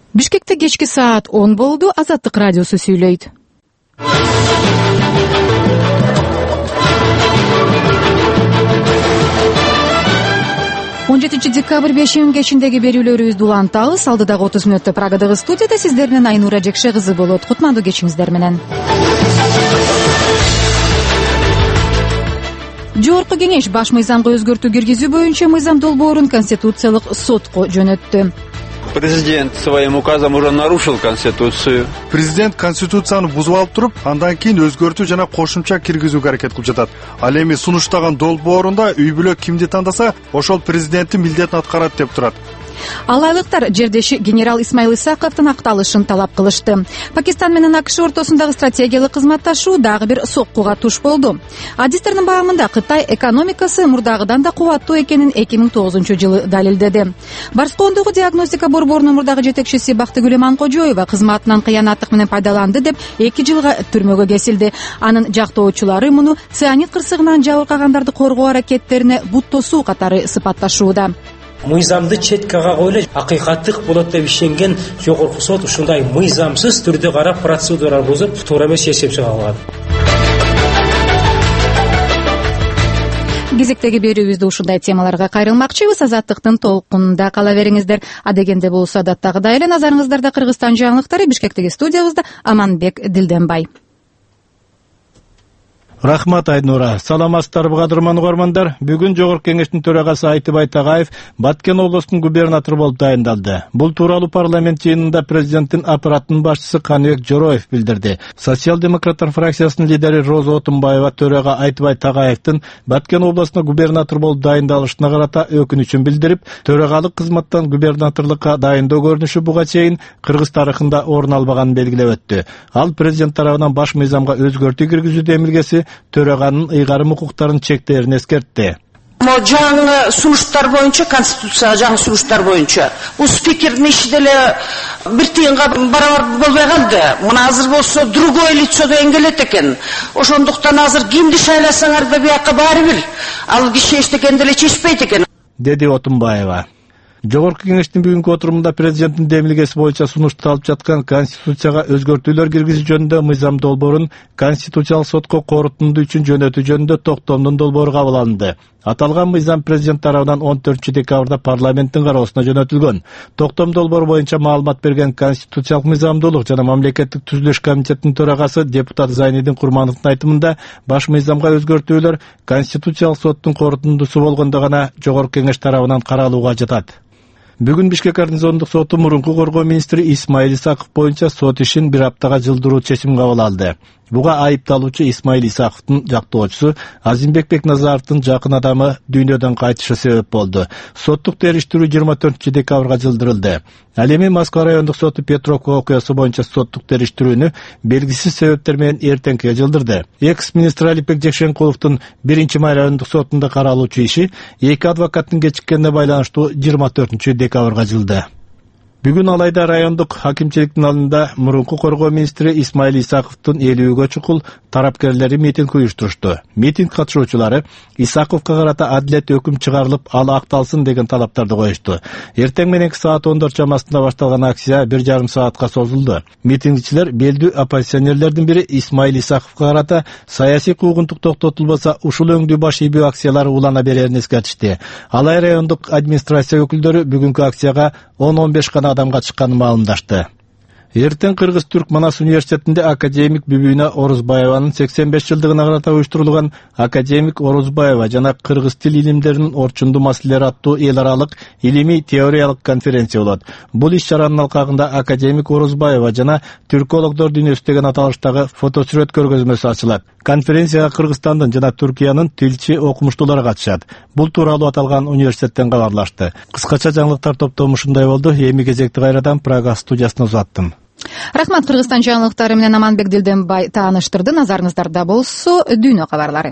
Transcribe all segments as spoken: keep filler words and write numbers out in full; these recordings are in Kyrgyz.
Бишкекте кечки саат он болду. Азаттык радиосу сүйлөйт. он жетинчи декабрь бешим кечиндеги берүүлөрүбүздү улантабыз. Алдыдагы отуз мүнөттө Прагадагы студияда сиздер менен Айнура Жекше кызы болот. Кутмандуу кечиңиздер менен. Жогорку кеңеш баш мыйзамга өзгөртүү киргизүү боюнча мыйзам долбоорун Конституциялык сотко жөнөттү. Президент своим указом уже нарушил Конституцию. Президент Конституцияны бузуп алып туруп, андан кийин өзгөртүү жана кошумча киргизүүгө аракет кылып жатат. Ал эми сунуштаган долбоорунда үй бүлө кимди тандаса, ошол президенттин милдетин аткарат деп турат. Ал айлыктар жердеши генерал Исмаил Исаковдун акталышын талап кылышты. Пакистан менен АКШ ортосундагы стратегиялык кызматташуу дагы бир соккуга туш болду. Адистердин баамында Кытай экономикасы мурдагыдан да кубаттуу экенин эки миң тогузунчу жылы далилдеди. Барскондогу диагностика борборунун мурдагы жетекчиси Бактыгүл Манкожоева кызматынан кыянаттык менен пайдаланды деп эки жылга түрмөгө кесилди. Анын жактоочулары муну цианид кырсыгынан жабыркагандарды коргоо аракеттерине бут тосуу катары сыпатташууда. Мыйзамды четкага койло, акыйкаттык болот деп ишенген жогорку сот ушундай мыйзамсыз түрдө карап процедура бузуп, туура эмес чечим чыга алган. Кезектеги берүүбүздү ушундай темаларга кайрылмакчыбыз. Азаттыктын толкунунда кала бериңиздер. Адегенде болсо адаттагыдай эле назарыңыздарда Кыргызстан жаңылыктары. Бишкектеги студиябызда Аманбек Дилденбай. Рахмат Айнура. Саламатсыздарбы кадырман угармандар. Бүгүн Жогорку кеңештин төрагасы Айтыбай Тагаев Баткен облусунун губернатору болуп дайындалды. Бул тууралуу парламент жыйынында президенттин аппаратынын башчысы Каныбек Жороев билдирди. Социал-демократтар фракциясынын лидери Роза Отунбаева төрага Айтыбай Тагаевдин Баткен облусуна губернатор болуп дайындалышына карата өкүнүчүн билдирип, төрагалык кызматтан губернаторлукка дайындоо көрүнүшү буга чейин Кыргыз тарыхында орун албаганын белгилеп өттү. Ал президент тарабынан баш мыйзамга өзгөртүү киргизүү демилгеси төраганын ыйгарым укуктарын чектээрин эскертти. Жаңы сунуштар боюнча, Конституция жаңы сунуштар боюнча бул спикердин иши деле бир тыйынга барабар болбой калды. Мына азыр болсо другое лицо деген келет экен. Ошондуктан азыр кимди шайласаңар да бияка баары бир ал киши эчтекен деле чечпейт экен, деди Отунбаева. Жогорку кеңештин бүгүнкү отурумунда президенттин демилгеси боюнча сунушталып жаткан Конституцияга өзгөртүүлөр киргизүү жөнүндө мыйзам долбоорун Конституциялык сотко корутундуу үчүн жөнөтүү жөнүндө токтомдун долбоору кабыл алынды. Аталган мыйзам президент тарабынан он төртүнчү декабрда парламенттин кароосуна жөнөтүлгөн. Токтом долбоор боюнча маалымат берген Конституциялык мыйзамдуулук жана мамлекеттик түзүлүш комитетинин төрагасы депутат Зайнидин Курмановдун айтымында баш мыйзамга өзгөртүүлөр Конституциялык соттун корутундусу болгондо гана Жогорку кеңеш тарабынан каралууга жатат. Бүгүн Бишкек гарнизондук соту мурунку коргоо министри Исмаил Исаков боюнча сот ишин бир аптага жылдыруу чечим кабыл алды. Буга айыпталуучу Исмаил Исаковдун жактоочусу Азимбек Бекназаровдун жакын адамы дүйнөдөн кайтышы себеп болду. Соттук териштирүү жыйырма төртүнчү декабрга жылдырылды. Ал эми Москва райондук соту Петровка окуясы боюнча соттук териштирүүнү белгисиз себептер менен эртеңкиге жылдырды. Экс-министр Алипбек Жекшенкуловдун биринчи май райондук сотунда каралуучу иши эки адвокаттын кечиккенине байланыштуу жыйырма төртүнчү декабрга жылды. Бүгүн алайда райондук хакимчиликтин алдында мурунку коргоо министри Исмаил Исаковдун элүүгө чукул тарапкерлери митинг уюштурушту. Митинг катышуучулары Исаковго карата адилет өкүм чыгарылып, ал акталсын деген талаптарды коюшту. Эртең мененки саат он төрт чамасында башталган акция бир жарым саатка созулду. Митингчилер белдүү оппозиционерлердин бири Исмаил Исаковго карата саясий куугунтук токтотулбаса ушул өңдүү баш ийбүү акциялары улана берерин эскертишти. Алай райондук администрация өкүлдөрү бүгүнкү акцияга он он беш гана адамга чыкканын маалымдашты. Эртең Кыргыз-Түрк Манас университетинде академик Бүбүйна Орузбаеванын сексен беш жылдыгына карата уюштурулган академик Орузбаева жана кыргыз тил илимдеринин орчундуу маселелери аттуу эл аралык илимий теориялык конференция болот. Бул иш-чаранын алкагында академик Орузбаева жана түркологдор дүйнөсү деген аталыштагы фотосүрөт көргөзмөсү ачылат. Конференцияга Кыргызстандын жана Түркиянын тилчи окумуштуулары катышат. Бул тууралуу аталган университеттен кабарлашты. Кыскача жаңылыктар топтому ушундай болду. Эми кезекти кайрадан Прага студиясына узаттым. Рахмат. Кыргызстан жаңылыктары менен Аманбек Дилденбай тааныштырды. Назарыңыздарда болсо дүйнө кабарлары.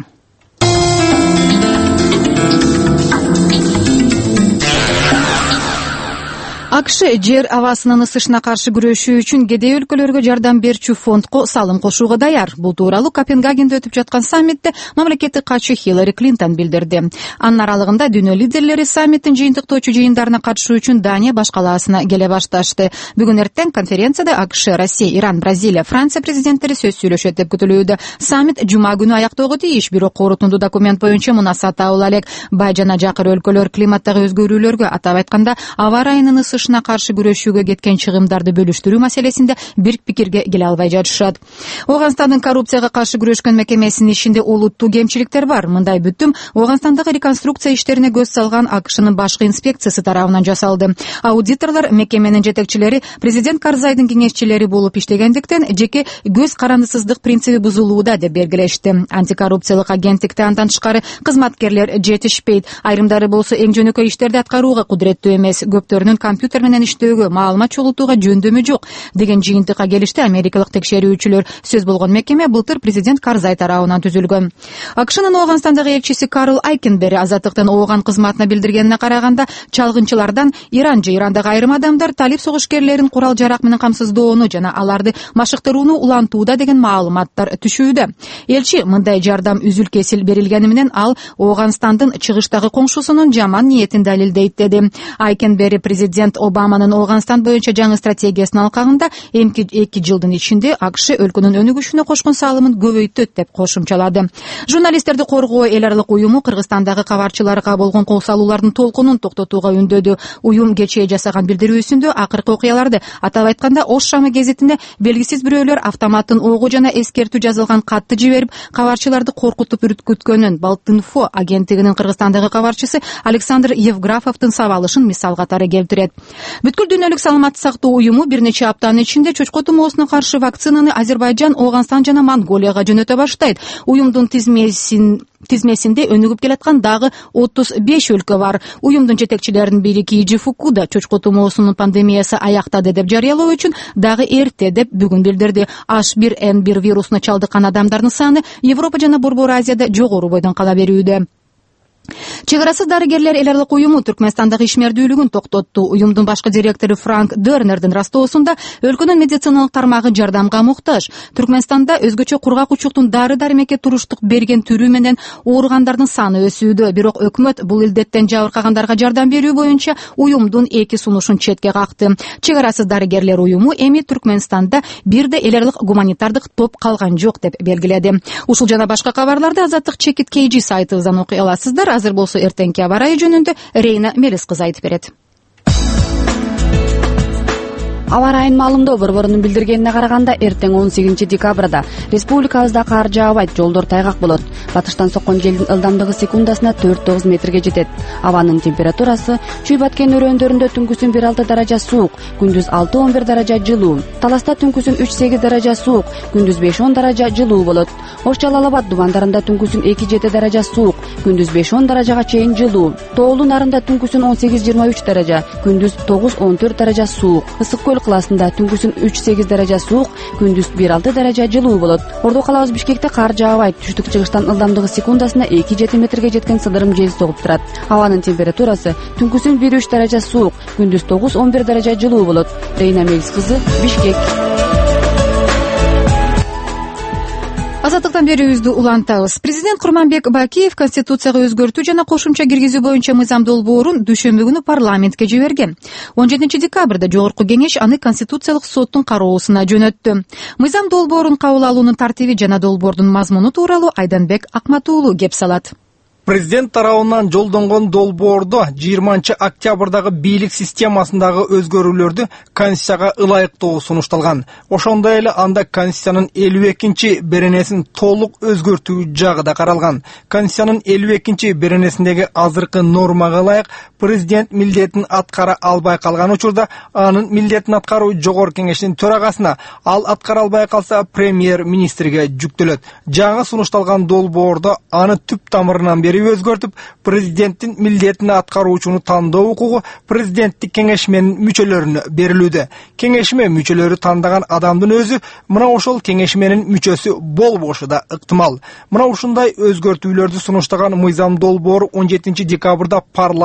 АКШ жер абасынын ысышына каршы күрөшүү үчүн кедей өлкөлөргө жардам берүүчү фондко салым кошууга даяр. Бул тууралуу Копенгагенде өтүп жаткан саммитте мамлекеттик катчы Хиллари Клинтон билдирди. Анын аралыгында дүйнө лидерлери саммиттин жыйынтыктоочу жыйындарына катышуу үчүн Дания баш калаасына келе башташты. Бүгүн эртең конференцияда АКШ, Россия, Иран, Бразилия, Франция президенттери сөз сүйлөшөт деп күтүлүүдө. Саммит жума күнү аяктоого тийиш, бирок корутунду документ боюнча мунаса табыла элек. Бай жана жакыр өлкөлөр климаттагы өзгөрүүлөргө, атап айтканда аба ырайынын ысышына каршы күрөшүүгө кеткен чыгымдарды бөлүштүрүү маселесинде бир пикирге келе албай жатышат. Ооганстандын коррупцияга каршы күрөшкөн мекемесинин ишинде олуттуу кемчиликтер бар. Мындай бүтүм Ооганстандагы реконструкция иштерине көз салган АКШнын башкы инспекциясы тарабынан жасалды. Аудиторлор мекеменин жетекчилери президент Карзайдын кеңешчилери болуп иштегендиктен жеке көз карандысыздык принциби бузулууда деп белгилешти. Антикоррупциялык агенттикте андан тышкары кызматкерлер жетишпейт. Айрымдары болсо эң жөнөкөй иштерди аткарууга кудуреттүү эмес. Көптөрүнүн компьютер менен иштөөгө, маалымат чогултууга жөндөмү жок деген жыйынтыкка келишти америкалык текшерүүчүлөр. Сөз болгон мекеме былтыр президент Карзай тарабынан түзүлгөн. АКШнын Ооганстандагы элчиси Карл Айкенбери азаттыктын ооган кызматына билдиргенине караганда, чалгынчылардан Иран же Ирандагы айрым адамдар талип согушкерлерин курал жарак менен камсыздоону жана аларды машыктырууну улантууда деген маалыматтар түшүүдө. Элчи мындай жардам үзүл кесил берилгени менен ал Ооганстандын чыгыштагы коңшусунун жаман ниетин далилдейт деди. Айкенбери президент Обаманын Ооганстан боюнча жаңы стратегиясынын алкагында эки жылдын ичинде АКШ өлкөнүн өнүгүшүнө кошкон салымын көбөйттөт деп кошумчалады. Журналисттерди коргоо эл аралык уюму Кыргызстандагы кабарчыларга болгон кол салуулардын толкунун токтотууга үндөдү. Уюм кечээ жасаган билдирүүсүндө акыркы окуяларды, атап айтканда Ош шамы гезитине белгисиз бирөөлөр автоматтын оогу жана эскертүү жазылган катты жиберип, кабарчыларды коркутуп үркүткөнүн Балтинфо агенттигинин Кыргызстандагы кабарчысы Александр Евграфовдун сабалышын мисал катары келтирет. Бүткүл дүйнөлүк саламаттык сактоо уюму бир нече аптанын ичинде чочко тумоосуна каршы вакцинаны Азербайжан, Ооганстан жана Монголияга жөнөтө баштайт. Уюмдун тизмесин тизмесинде өнүгүп келаткан дагы отуз беш өлкө бар. Уюмдун жетекчилеринин бири Кийджи Фукуда чочко тумоосунун пандемиясы аяктады деп жарыялоо үчүн дагы эрте деп бүгүн билдирди. H bir N bir вирусуна чалдыккан адамдардын саны Европа жана Борбор Азияда жогору бойдон кала берүүдө. Чек арасыз дарыгерлер эл аралык уюму Түркмөнстандагы ишмердүүлүгүн токтотту. Уюмдун башкы директору Франк Дернердин растоосунда өлкөнүн медициналык тармагы жардамга муктаж. Түркмөнстанда өзгөчө кургак учуктун дары-дармекке туруштук берген түрү менен ооругандардын саны өсүүдө. Бирок өкмөт бул илдеттен жабыркагандарга жардам берүү боюнча уюмдун эки сунушун четке какты. Чек арасыз дарыгерлер уюму эми Түркмөнстанда бир да эл аралык гуманитардык топ калган жок деп белгиледи. Ушул жана башка кабарларды Азаттык Чекит Кейджи сайтыбыздан окуй аласыздар. Азыр болсо эртеңки аба ырайы жөнүндө Рейна Мелис кызы айтып берет. Аба ырайынын маалымдоо борборунун билдиргенине караганда, эртең он сегизинчи декабрда республикабызда кар жаабайт, жолдор тайгак болот. Батыштан соккон желдин ылдамдыгы секундасына төрт тогуз метрге жетет. Абанын температурасы Чүй Баткен өрөөндөрүндө түнкүсүн бир алты даража суук, күндүз алты он бир даража жылуу. Таласта түнкүсүн үч сегиз даража суук, күндүз беш он даража жылуу болот. Ош Жалал Абад дубандарында түнкүсүн эки жети даража суук, күндүз беш он даражага чейин жылуу. Тоолуу Нарында түнкүсүн он сегиз жыйырма үч даража, күндүз тогуз он төрт даража суук. Ысык көл кылаасында түнкүсүн үч сегиз даража суук, күндүз бир алты даража жылуу болот. Ордо калабыз Бишкекте кар жаабайт, түштүк чыгыштан ылдамдыгы секундасына эки жети метрге жеткен сыдырым жел согуп турат. Абанын температурасы түнкүсүн бир үч даража суук, күндүз тогуз он бир даража жылуу болот. Рейна Мелис кызы, Бишкек. Азаттыктан берүүбүздү улантабыз. Президент Курманбек Бакиев Конституцияга өзгөртүү жана кошумча киргизүү боюнча мыйзам долбоорун дүйшөмбү күнү парламентке жиберген. он жетинчи декабрда Жогорку Кеңеш аны Конституциялык соттун кароосуна жөнөттү. Мыйзам долбоорун кабыл алуунун тартиби жана долбоордун мазмуну тууралуу Айданбек Акматуулу кеп салат. Президент тарабынан жолдонгон долбоордо жыйырманчы октябрдагы бийлик системасындагы өзгөрүүлөрдү Конституцияга ылайыктоо сунушталган. Ошондой эле анда Конституциянын элүү экинчи беренесин толук өзгөртүү жагы да каралган. Конституциянын элүү экинчи беренесиндеги азыркы нормага ылайык президент милдетин аткара албай калган учурда анын милдетин аткаруу Жогорку Кеңештин төрагасына, ал аткара албай калса премьер-министрге жүктөлөт. Жаңы сунушталган долбоордо аны түп тамырынан бери өзгөртүп, президенттин милдетин аткаруучуну тандоо укугу президенттик кеңешменин мүчөлөрүнө берилүүдө. Кеңешме мүчөлөрү тандаган адамдын өзү мына ошол кеңешменин мүчөсү болбошу да ыктымал. Мына ушундай өзгөртүүлөрдү сунуштаган мыйзам долбоору он жетинчи декабрда парламент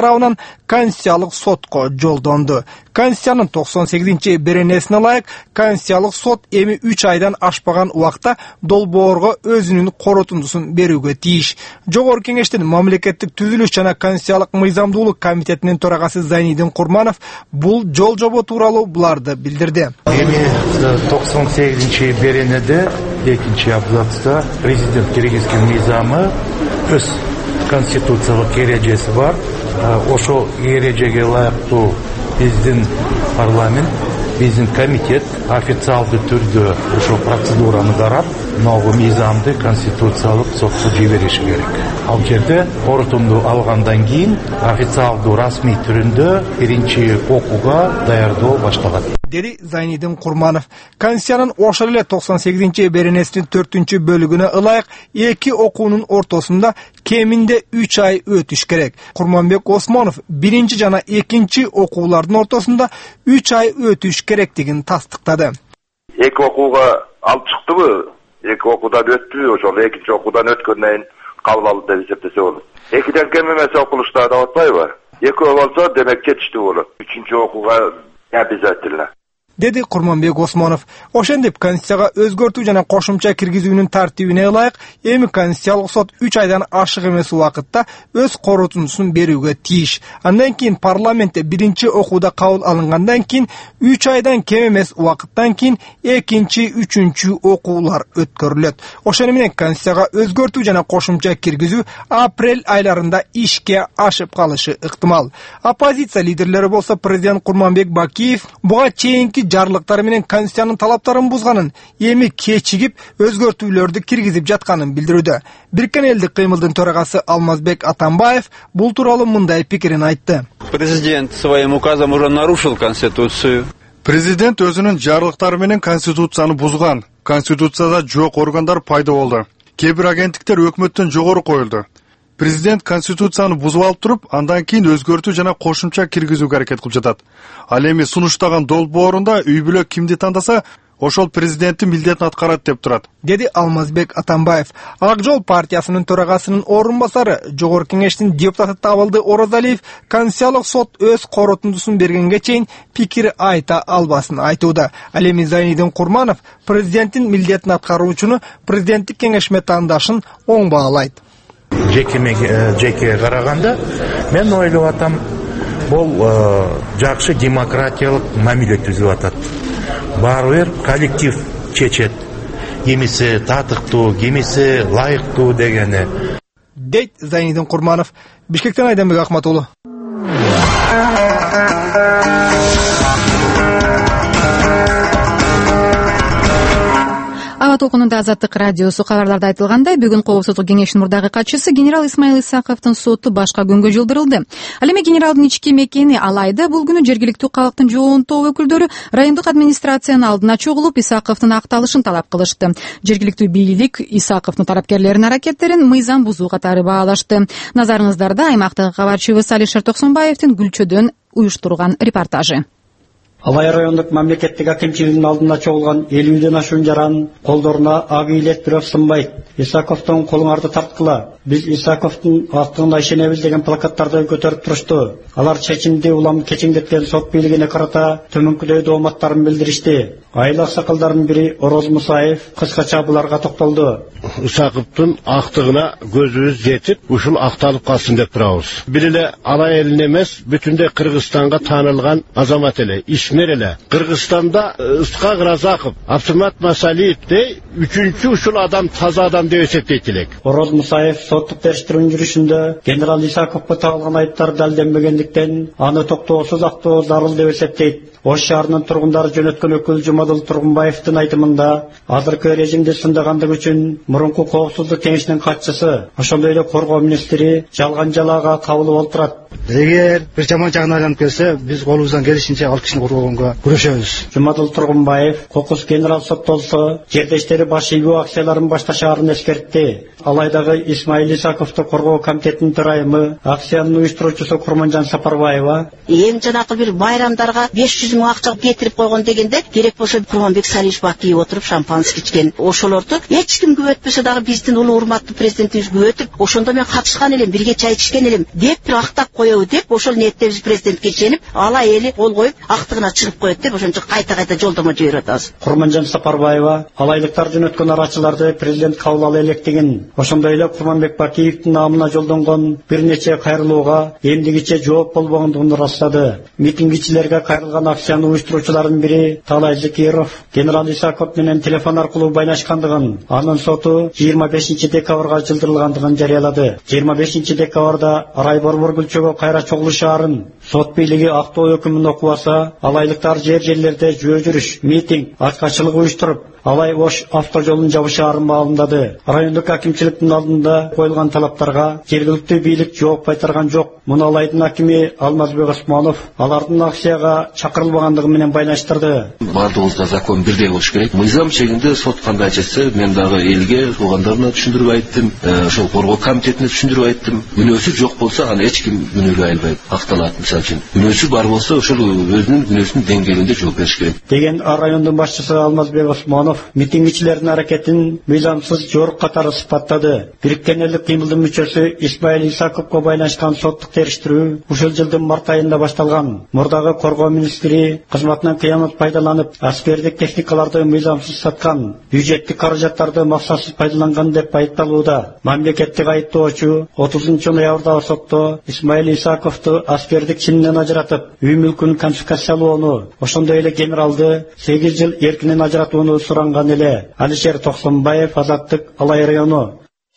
тарабынан Конституциялык сотко жолдонду. Конституциянын токсон сегизинчи беренесине ылайык Конституциялык сот эми үч айдан ашпаган убакта долбоорго өзүнүн корутундусун берүүгө тийиш. Жогорку Кеңештин мамлекеттик түзүлүш жана конституциялык мыйзамдуулук комитетинин төрагасы Зайнидин Курманов бул жол жобо тууралуу буларды билдирди. Эми токсон сегизинчи беренеде экинчи абзацта президент киргизген мыйзамы өз конституциялык эрежеси бар. Ошол эрежеге ылайыктуу биздин парламент, биздин комитет официалдуу түрдө ошол процедураны карап, могу мыйзамды конституциялык сотко жибериши керек. Ал жерде корутунду алгандан кийин официалдуу расмий түрүндө биринчи окууга даярдоо башталат, деди Зайнидин Курманов. Конституциянын ошол эле токсон сегизинчи беренесинин төртүнчү бөлүгүнө ылайык эки окуунун ортосунда кеминде үч ай өтүш керек. Курманбек Осмонов биринчи жана экинчи окуулардын ортосунда үч ай өтүш керектигин тастыктады. Эки окууга алып чыктыбы? Эки окуудан өттү, ошол экинчи окуудан өткөндөн кийин кабыл алды деп эсептесе болот. Экиден кем эмес окулуштарда атпайбы? Экөө болсо, демек кетиштүү болот. Үчүнчү окууга обязательно, деди Курманбек Осмонов. Ошентип Конституцияга өзгөртүү жана кошумча киргизүүнүн тартибине ылайык эми Конституциялык сот үч айдан ашык эмес убакытта өз корутундусун берүүгө тийиш. Андан кийин парламентте биринчи окууда кабыл алынгандан кийин үч айдан кем эмес убакыттан кийин экинчи, үчүнчү окуулар өткөрүлөт. Ошону менен Конституцияга өзгөртүү жана кошумча киргизүү апрель айларында ишке ашып калышы ыктымал. Оппозиция лидерлери болсо президент Курманбек Бакиев буга чейинки жарлыктары менен Конституциянын талаптарын бузганын, эми кечигип өзгөртүүлөрдү киргизип жатканын билдирүүдө. Бириккен элдик кыймылдын төрагасы Алмазбек Атамбаев бул тууралуу мындай пикирин айтты. Президент своим указом уже нарушил Конституцию. Президент өзүнүн жарлыктары менен Конституцияны бузган. Конституцияда жок органдар пайда болду. Кээ бир агенттиктер өкмөттөн жогору коюлду. Президент Конституцияны бузуп алып туруп, андан кийин өзгөртүү жана кошумча киргизүүгө аракет кылып жатат. Ал эми сунуштаган долбоорунда үй бүлө кимди тандаса, ошол президенттин милдетин аткарат деп турат, деди Алмазбек Атамбаев. Ак жол партиясынын төрагасынын орун басары, Жогорку Кеңештин депутаты Табылды Оразалиев Конституциялык сот өз корутундусун бергенге чейин пикир айта албасын айтууда. Ал эми Зайнидин Курманов президенттин милдетин аткаруучуну президенттик кеңешме таандашын оң баалайт. Жекеме жеке караганда мен ойлоп атам, бул жакшы демократиялык мамиле түзүп атат. Баары бир коллектив чечет. Кимиси татыктуу, кимиси лайыктуу дегени, дейт Зайнидин Курманов. Бишкектен Айданбек Акматуулу. Аба толкунунда Азаттык радиосу. Кабарларда айтылгандай, бүгүн Коопсуздук кеңешинин мурдагы катчысы генерал Исмаил Исаковдун соту башка күнгө жылдырылды. Ал эми генералдын ички мекени Алайда бул күнү жергиликтүү калктын жоон топ өкүлдөрү райондук администрациянын алдына чогулуп Исаковдун акталышын талап кылышты. Жергиликтүү бийлик Исаковдун тарапкерлеринин аракеттерин мыйзам бузуу катары баалашты. Назарыңыздарда аймактагы кабарчыбыз Алишер Токсонбаевдин Гүлчөдөн уюштурган репортажы. Алай райондук мамлекеттик акимчилигинин алдына чогулган элүүдөн ашуун жаран колдоруна ак ийилет бирок сынбайт. Исаковдун колуңарды тарткыла. Биз Исаковдун актыгына ишенебиз деген плакаттарды көтөрүп турушту. Алар чечимди улам кечиңдеткен сот бийлигине карата төмөнкүдөй дооматтарын билдиришти. Айыл аксакалдарынын бири Ороз Мусаев кыскача буларга токтолду. Исаковдун актыгына көзүбүз жетип, ушул акталып калсын деп турабыз. Бир эле Алай элин эмес, бүтүндөй Кыргызстанга таанылган азамат эле. Мереле. Кыргызстанда Ысқақ Разақов, Абсымат Масалиевдей үчүнчү ушул адам таза адам деп эсептейт элек. Ороз Мусаев соттук териштирүүнүн жүрүшүндө генерал Исаковго тагылган айыптар далилденбегендиктен аны токтоосуз актоо зарыл деп эсептейт. Ош шаарынын тургундары жөнөткөн өкүл Жумадыл Тургунбаевдин айтымында, азыркы режимди сындагандыгы үчүн мурунку Коопсуздук кеңешинин катчысы, ошондой эле коргоо министри жалган жалаага кабыл болуп турат. Эгер бир жаман жагына айланып келсе, биз колубуздан келишинче ал кишини коргоого күрөшөбүз. Жумадыл Тургунбаев кокус генерал соттолсо, жердештери баш ийүү акцияларын башташаарын эскертти. Алайдагы Исмаил Исаковду коргоо комитетинин төрайымы, акциянын уюштуруучусу Курманжан Сапарбаева эң жанакы бир байрамдарга беш жүз жүз миң акча кетирип койгон дегенде, керек болсо Курманбек Салиевич Бакиев отуруп шампанский ичкен. Ошолорду эч ким күбөтпөсө дагы биздин улуу урматтуу президентибиз күбөтүп, ошондо мен катышкан элем, бирге чай ичкен элем деп бир актап коебу деп, ошол ниетте биз президентке ишенип, ала эли кол коюп, актыгына чыгып коет деп ошончо кайта-кайта жолдомо жиберип атабыз. Курманжан Сапарбаева алайлыктар жөнөткөн арачыларды президент кабыл ала электигин, ошондой эле Курманбек Бакиевдин намына жолдонгон бир нече кайрылууга эмдигиче жооп болбогондугун ырастады. Митингчилерге кайрылган акцияны уюштуруучулардын бири Талай Закиров генерал Исаков менен телефон аркылуу байланышкандыгын, анын соту жыйырма бешинчи декабрга жылдырылгандыгын жарыялады. жыйырма бешинчи декабрда Арай Борбор Гүлчөгө кайра чогулуу шаарын сот бийлиги актоо өкүмүн окубаса, алайлыктар жер-жерлерде жөө жүрүш, митинг, ачкачылык уюштуруп, алай бош автожолун жабышаарын маалымдады. Райондук акимчиликтин алдында коюлган талаптарга жергиликтүү бийлик жооп кайтарган жок. Муну алайдын акими Алмазбек Осмонов алардын акцияга чакырылбагандыгы менен байланыштырды. Бардыгыбызда закон бирдей болуш керек. Мыйзам чегинде сот кандай чечсе, мен дагы элге, туугандарына түшүндүрүп айттым, ошол коргоо комитетине түшүндүрүп айттым. Күнөөсү жок болсо, аны эч ким күнөөгө албайт, акталат. Мисалы үчүн, күнөөсү бар болсо, ошол өзүнүн күнөөсүнүн деңгээлинде жооп бериш керек. Деген райондун башчысы Алмазбек Осмонов митингчилердин аракетин мыйзамсыз жорук катары сыпаттады. Бириккен элдик кыймылдын мүчөсү Исмаил Исаковго байланышкан соттук териштирүү ушул жылдын март айында башталган. Мурдагы коргоо министри кызматынан кыямат пайдаланып, аскердик техникаларды мыйзамсыз саткан, бюджеттик каражаттарды максатсыз пайдаланган деп айыпталууда. Мамлекеттик айыптоочу отузунчу ноябрда сотто Исмаил Исаковду аскердик чининен ажыратып, үй мүлкүн конфискациялоону, ошондой эле генералды сегиз жыл эркинен ажыратууну суранган эле. Алишер Токсонбаев, Азаттык, Алай району.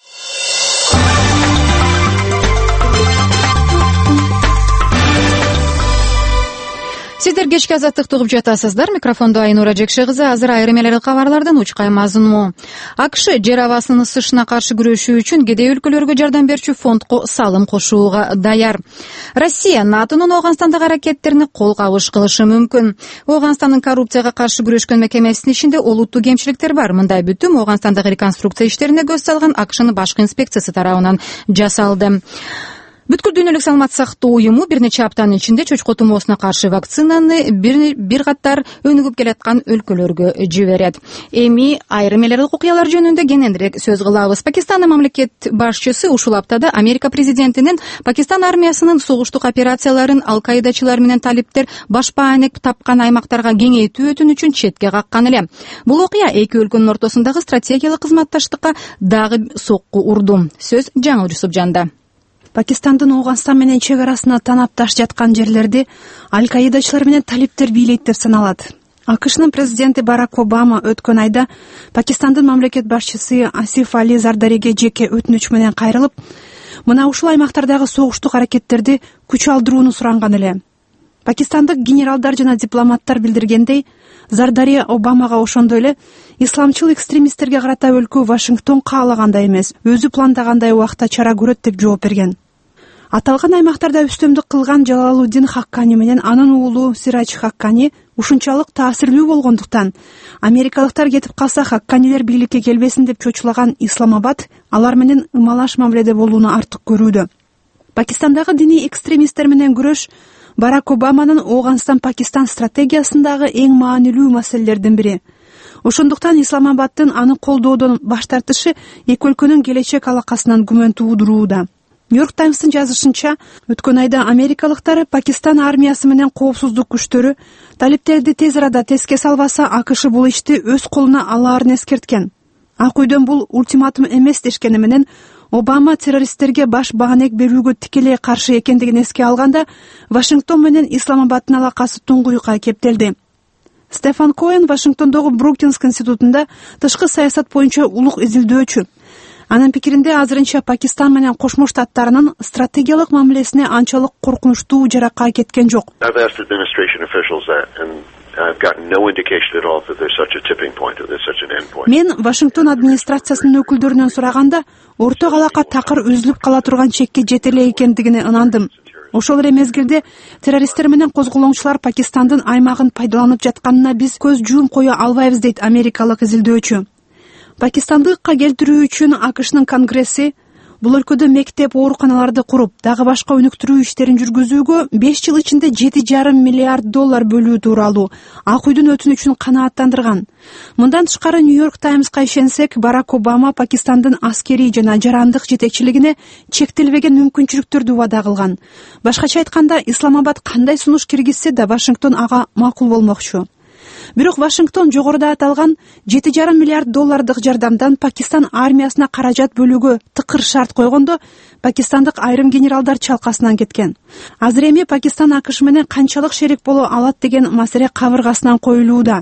Сиздер кечки Азаттыкты угуп жатасыздар. Микрофондо Айнура Жекше кызы. Азыр айрым эле кабарлардан учкай мазмуну. АКШ жер абасынын ысышына каршы күрөшүү үчүн кедей өлкөлөргө жардам берүүчү фондко салым кошууга даяр. Россия НАТОнун Ооганстандагы аракеттерине кол кабыш кылышы мүмкүн. Ооганстандын коррупцияга каршы күрөшкөн мекемесинин ичинде олуттуу кемчиликтер бар. Мындай бүтүм Ооганстандагы реконструкция иштерине көз салган АКШнын башкы инспекциясы тарабынан жасалды. Бүткүл дүйнөлүк саламаттык сактоо уюму бир нече аптанын ичинде чочко тумоосуна каршы вакцинаны бир, бир катар өнүгүп келаткан өлкөлөргө жиберет. Эми айрым эле окуялар жөнүндө кененирээк сөз кылабыз. Пакистандын мамлекет башчысы ушул аптада Америка президентинин Пакистан армиясынын согуштук операцияларын ал-Каидачылар менен талиптер башпаанек тапкан аймактарга кеңейтүү өтүнүчүн четке каккан эле. Бул окуя эки өлкөнүн ортосундагы стратегиялык кызматташтыкка дагы сокку урду. Сөз Жаңыл Жусупжанда. Пакистандын Ооганстан менен чек арасына танапташ жаткан жерлерди ал-Каидачылар менен талиптер бийлейт деп саналат. АКШнын президенти Барак Обама өткөн айда Пакистандын мамлекет башчысы Асиф Али Зардариге жеке өтүнүч менен кайрылып, мына ушул аймактардагы согуштук аракеттерди күч алдырууну суранган эле. Пакистандык генералдар жана дипломаттар билдиргендей, Зардари Обамага ошондой эле исламчыл экстремисттерге карата өлкө Вашингтон каалагандай эмес, өзү пландагандай убакта чара көрөт деп жооп берген. Аталган аймактарда үстөмдүк кылган Жалалуддин Хаккани менен анын уулу Сирадж Хаккани ушунчалык таасирлүү болгондуктан америкалыктар кетип калса Хакканилер бийликке келбесин деп чочулаган Исламабад алар менен ымалаш мамиледе болууну артык көрүүдө. Пакистандагы диний экстремисттер менен күрөш Барак Обаманын Ооганстан-Пакистан стратегиясындагы эң маанилүү маселелердин бири. Ошондуктан Исламабаддын аны колдоодон баш тартышы эки өлкөнүн келечек алакасынан күмөн туудурууда. Нью-Йорк Таймстын жазышынча, өткөн айда америкалыктар Пакистан армиясы менен коопсуздук күчтөрү талиптерди тез арада теске салбаса, АКШ бул ишти өз колуна алаарын эскерткен. Ак үйдөн бул ультиматум эмес дешкени менен Обама террористтерге баш баанек берүүгө тикелей каршы экендигин эске алганда, Вашингтон менен Исламабаддын алакасы туңгуюкка кептелди. Стефан Коэн Вашингтондогу Бруктинс институтунда тышкы саясат боюнча улук изилдөөчү. Анын пикиринде азырынча Пакистан менен Кошмо Штаттарынын стратегиялык мамилесине анчалык коркунучтуу жаракка кеткен жок. Мен Вашингтон администрациясынын өкүлдөрүнөн сураганда, орток алака такыр үзүлүп кала турган чекке жете эле экендигине ынандым. Ошол эле мезгилде террористтер менен козголоңчулар Пакистандын аймагын пайдаланып жатканына биз көз жуум кое албайбыз, дейт америкалык изилдөөчү. Пакистандыкка келтирүү үчүн АКШнын Конгресси Бул өлкөдө мектеп, ооруканаларды куруп, дагы башка өнүктүрүү иштерин жүргүзүүгө беш жыл ичинде жети жарым миллиард доллар бөлүү тууралуу Ак үйдүн өтүнүчүн канааттандырган. Мындан тышкары Нью-Йорк Таймска ишенсек, Барак Обама Пакистандын аскерий жана жарандык жетекчилигине чектелбеген мүмкүнчүлүктөрдү вада кылган. Башкача айтканда, Исламабад кандай сунуш киргизсе да Вашингтон ага макул болмокчу. Бирок Вашингтон жогоруда аталган жети жарым миллиард доллардык жардамдан Пакистан армиясына каражат бөлүүгө тыкыр шарт койгондо, пакистандык айрым генералдар чалкасынан кеткен. Азыр эми Пакистан АКШ менен канчалык шерик боло алат деген маселе кабыргасынан коюлууда.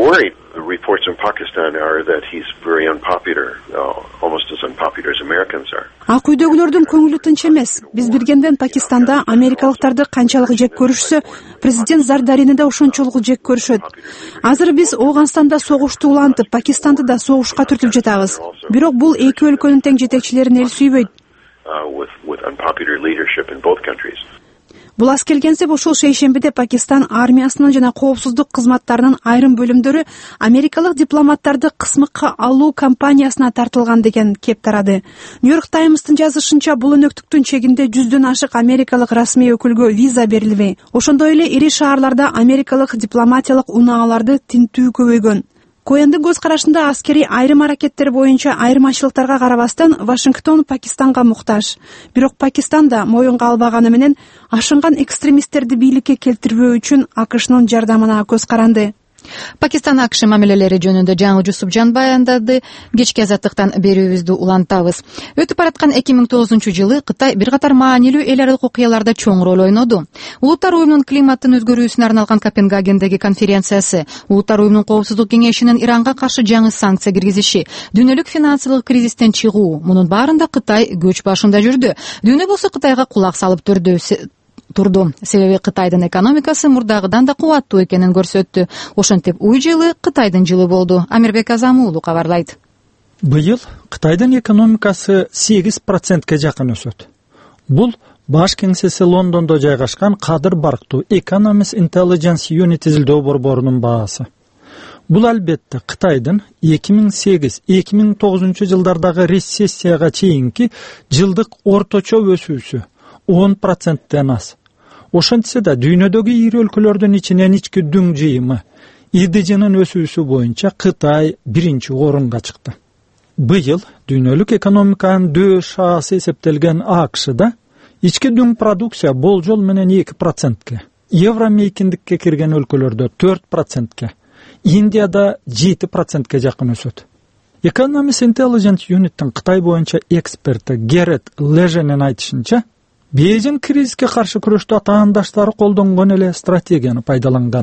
The reports in Pakistan are that he's very unpopular, uh, almost as unpopular as Americans are. Ак үйдөгүлөрдүн көңүлү тынч эмес. Биз билгенден Пакистанда америкалыктарды канчалык жек көрүшсө, президент Зардарини да ошончолук жек көрүшөт. Азыр биз Ооганстанда согушту улантып, Пакистанды да согушка түртүп жатабыз. Бирок бул эки өлкөнүн тең жетекчилерин эл сүйбөйт. With with unpopular leadership in both countries. Бул аз келгенсеп ошол шейшембиде Пакистан армиясынын жана коопсуздук кызматтарынын айрым бөлүмдөрү америкалык дипломаттарды кысмыкка алуу кампаниясына тартылган деген кеп тарады. Нью-Йорк Таймстын жазышынча, бул өнөктүктүн чегинде жүздөн ашык америкалык расмий өкүлгө виза берилбей. Ошондой эле ири шаарларда америкалык дипломатиялык унааларды тинтүү көбөйгөн. Коэндин көз карашында аскерий айрым аракеттер боюнча айырмачылыктарга карабастан Вашингтон Пакистанга муктаж. Бирок Пакистан да моюнга албаганы менен ашынган экстремисттерди бийликке келтирбөө үчүн АКШнын жардамына көз каранды. Пакистан АКШ мамилелери жөнүндө жаңы Жусупжан баяндады. Кечки азаттыктан берүүбүздү улантабыз. Өтүп бараткан эки миң тогузунчу жылы Кытай бир катар маанилүү эл аралык окуяларда чоң роль ойноду. Улуттар уюмунун климаттын өзгөрүүсүнө арналган Копенгагендеги конференциясы, Улуттар уюмунун коопсуздук кеңешинин Иранга каршы жаңы санкция киргизиши, дүйнөлүк финансылык кризистен чыгуу, мунун баарында Кытай көч башында жүрдү. Дүйнө болсо Кытайга кулак салып турду. турду. Себеби Кытайдын экономикасы мурдагыдан да кубаттуу экенин көрсөттү. Ошентип уй жылы Кытайдын жылы болду. Амирбек Азам уулу кабарлайт. Быйыл Кытайдын экономикасы сегиз процентке жакын өсөт. Бул баш кеңсеси Лондондо жайгашкан Кадыр Барктуу Economist Intelligence Unit изилдөө борборунун баасы. Бул албетте Кытайдын эки миң сегиз — эки миң тогузунчу жылдардагы рецессияга чейинки жылдык орточо өсүүсү он проценттен аз. Ошентсе да дүйнөдөгү ири өлкөлөрдүн ичинен ички дүң жыйымы И Д Ж'нын өсүүсү боюнча Кытай биринчи орунга чыкты. Быйыл дүйнөлүк экономиканын дөш шаасы эсептелген АКШда ички дүң продукция болжол менен эки процентке, евро мейкиндикке кирген өлкөлөрдө төрт процентке, Индияда жети процентке жакын өсөт. Economist Intelligence Unit'тин Кытай боюнча эксперти Герет Леженин айтышынча, Бейжин кризиске каршы күрөштө атаандаштары колдонгон эле стратегияны пайдаланган.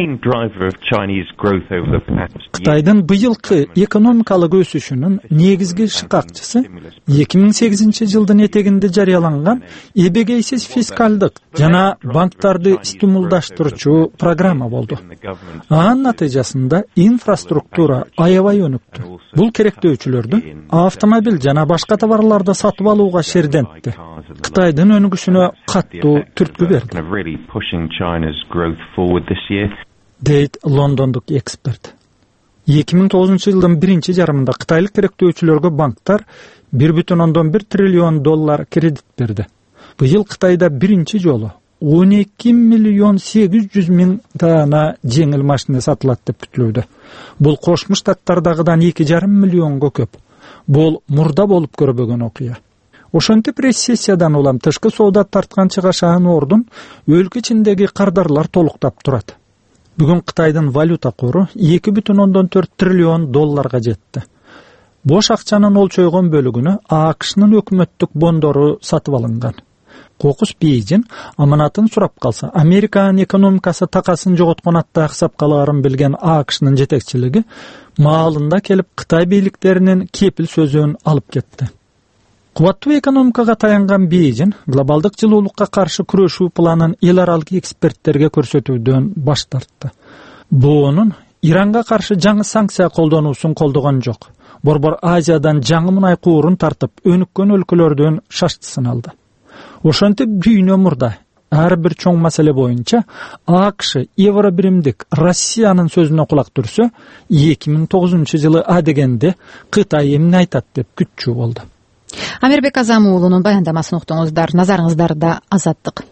Кытайдын быйылкы экономикалык өсүшүнүн негизги шыкакчысы эки миң сегизинчи жылдын этегинде жарыяланган эбегейсиз фискалдык жана банктарды стимулдаштырчу программа болду. Анын натыйжасында инфраструктура аябай өнүктү. Бул керектөөчүлөрдү автомобиль жана башка товарларды сатып алууга шердентти. Кытайдын өнүгүшүнө каттуу түрткү берди, дейт лондондук эксперт. эки миң тогузунчу жылдын биринчи жарымында кытайлык керектөөчүлөргө банктар бир бүтүн ондон бир триллион доллар кредит берди. Быйыл Кытайда биринчи жолу он эки миллион сегиз жүз миң даана жеңил машина сатылат деп күтүлүүдө. Бул Кошмо Штаттардагыдан эки жарым миллионго көп. Бул мурда болуп көрбөгөн окуя. Ошентип рецессиядан улам тышкы соода тарткан чыгашаан ордун өлкө ичиндеги кардарлар толуктап турат. Бүгүн Кытайдын валюта кору эки бүтүн ондон төрт триллион долларга жетти. Бош акчанын олчойгон бөлүгүнө АКШнын өкмөттүк бондору сатып алынган. Кокус Бейжин аманатын сурап калса, Американын экономикасы такасын жоготкон аттагы сапкаларын билген АКШнын жетекчилиги маалында келип Кытай бийликтеринин кепил сөзүн алып кетти. Кубаттуу экономикага таянган Бейжин глобалдык жылуулукка каршы күрөшүү планын эл аралык эксперттерге көрсөтүүдөн баш тартты. Буунун Иранга каршы жаңы санкция колдонуусун колдогон жок. Борбор Азиядан жаңы мунай куурун тартып, өнүккөн өлкөлөрдөн шаштысын алды. Ошентип дүйнө мурда ар бир чоң маселе боюнча АКШ евро биримдик Россиянын сөзүнө кулак түрсө, эки миң тогузунчу жылы адегенде Кытай эмне айтат деп күтчү болду. Амирбек Азам уулунун баяндамасын уктуңуздар. Назарыңыздарда Азаттык.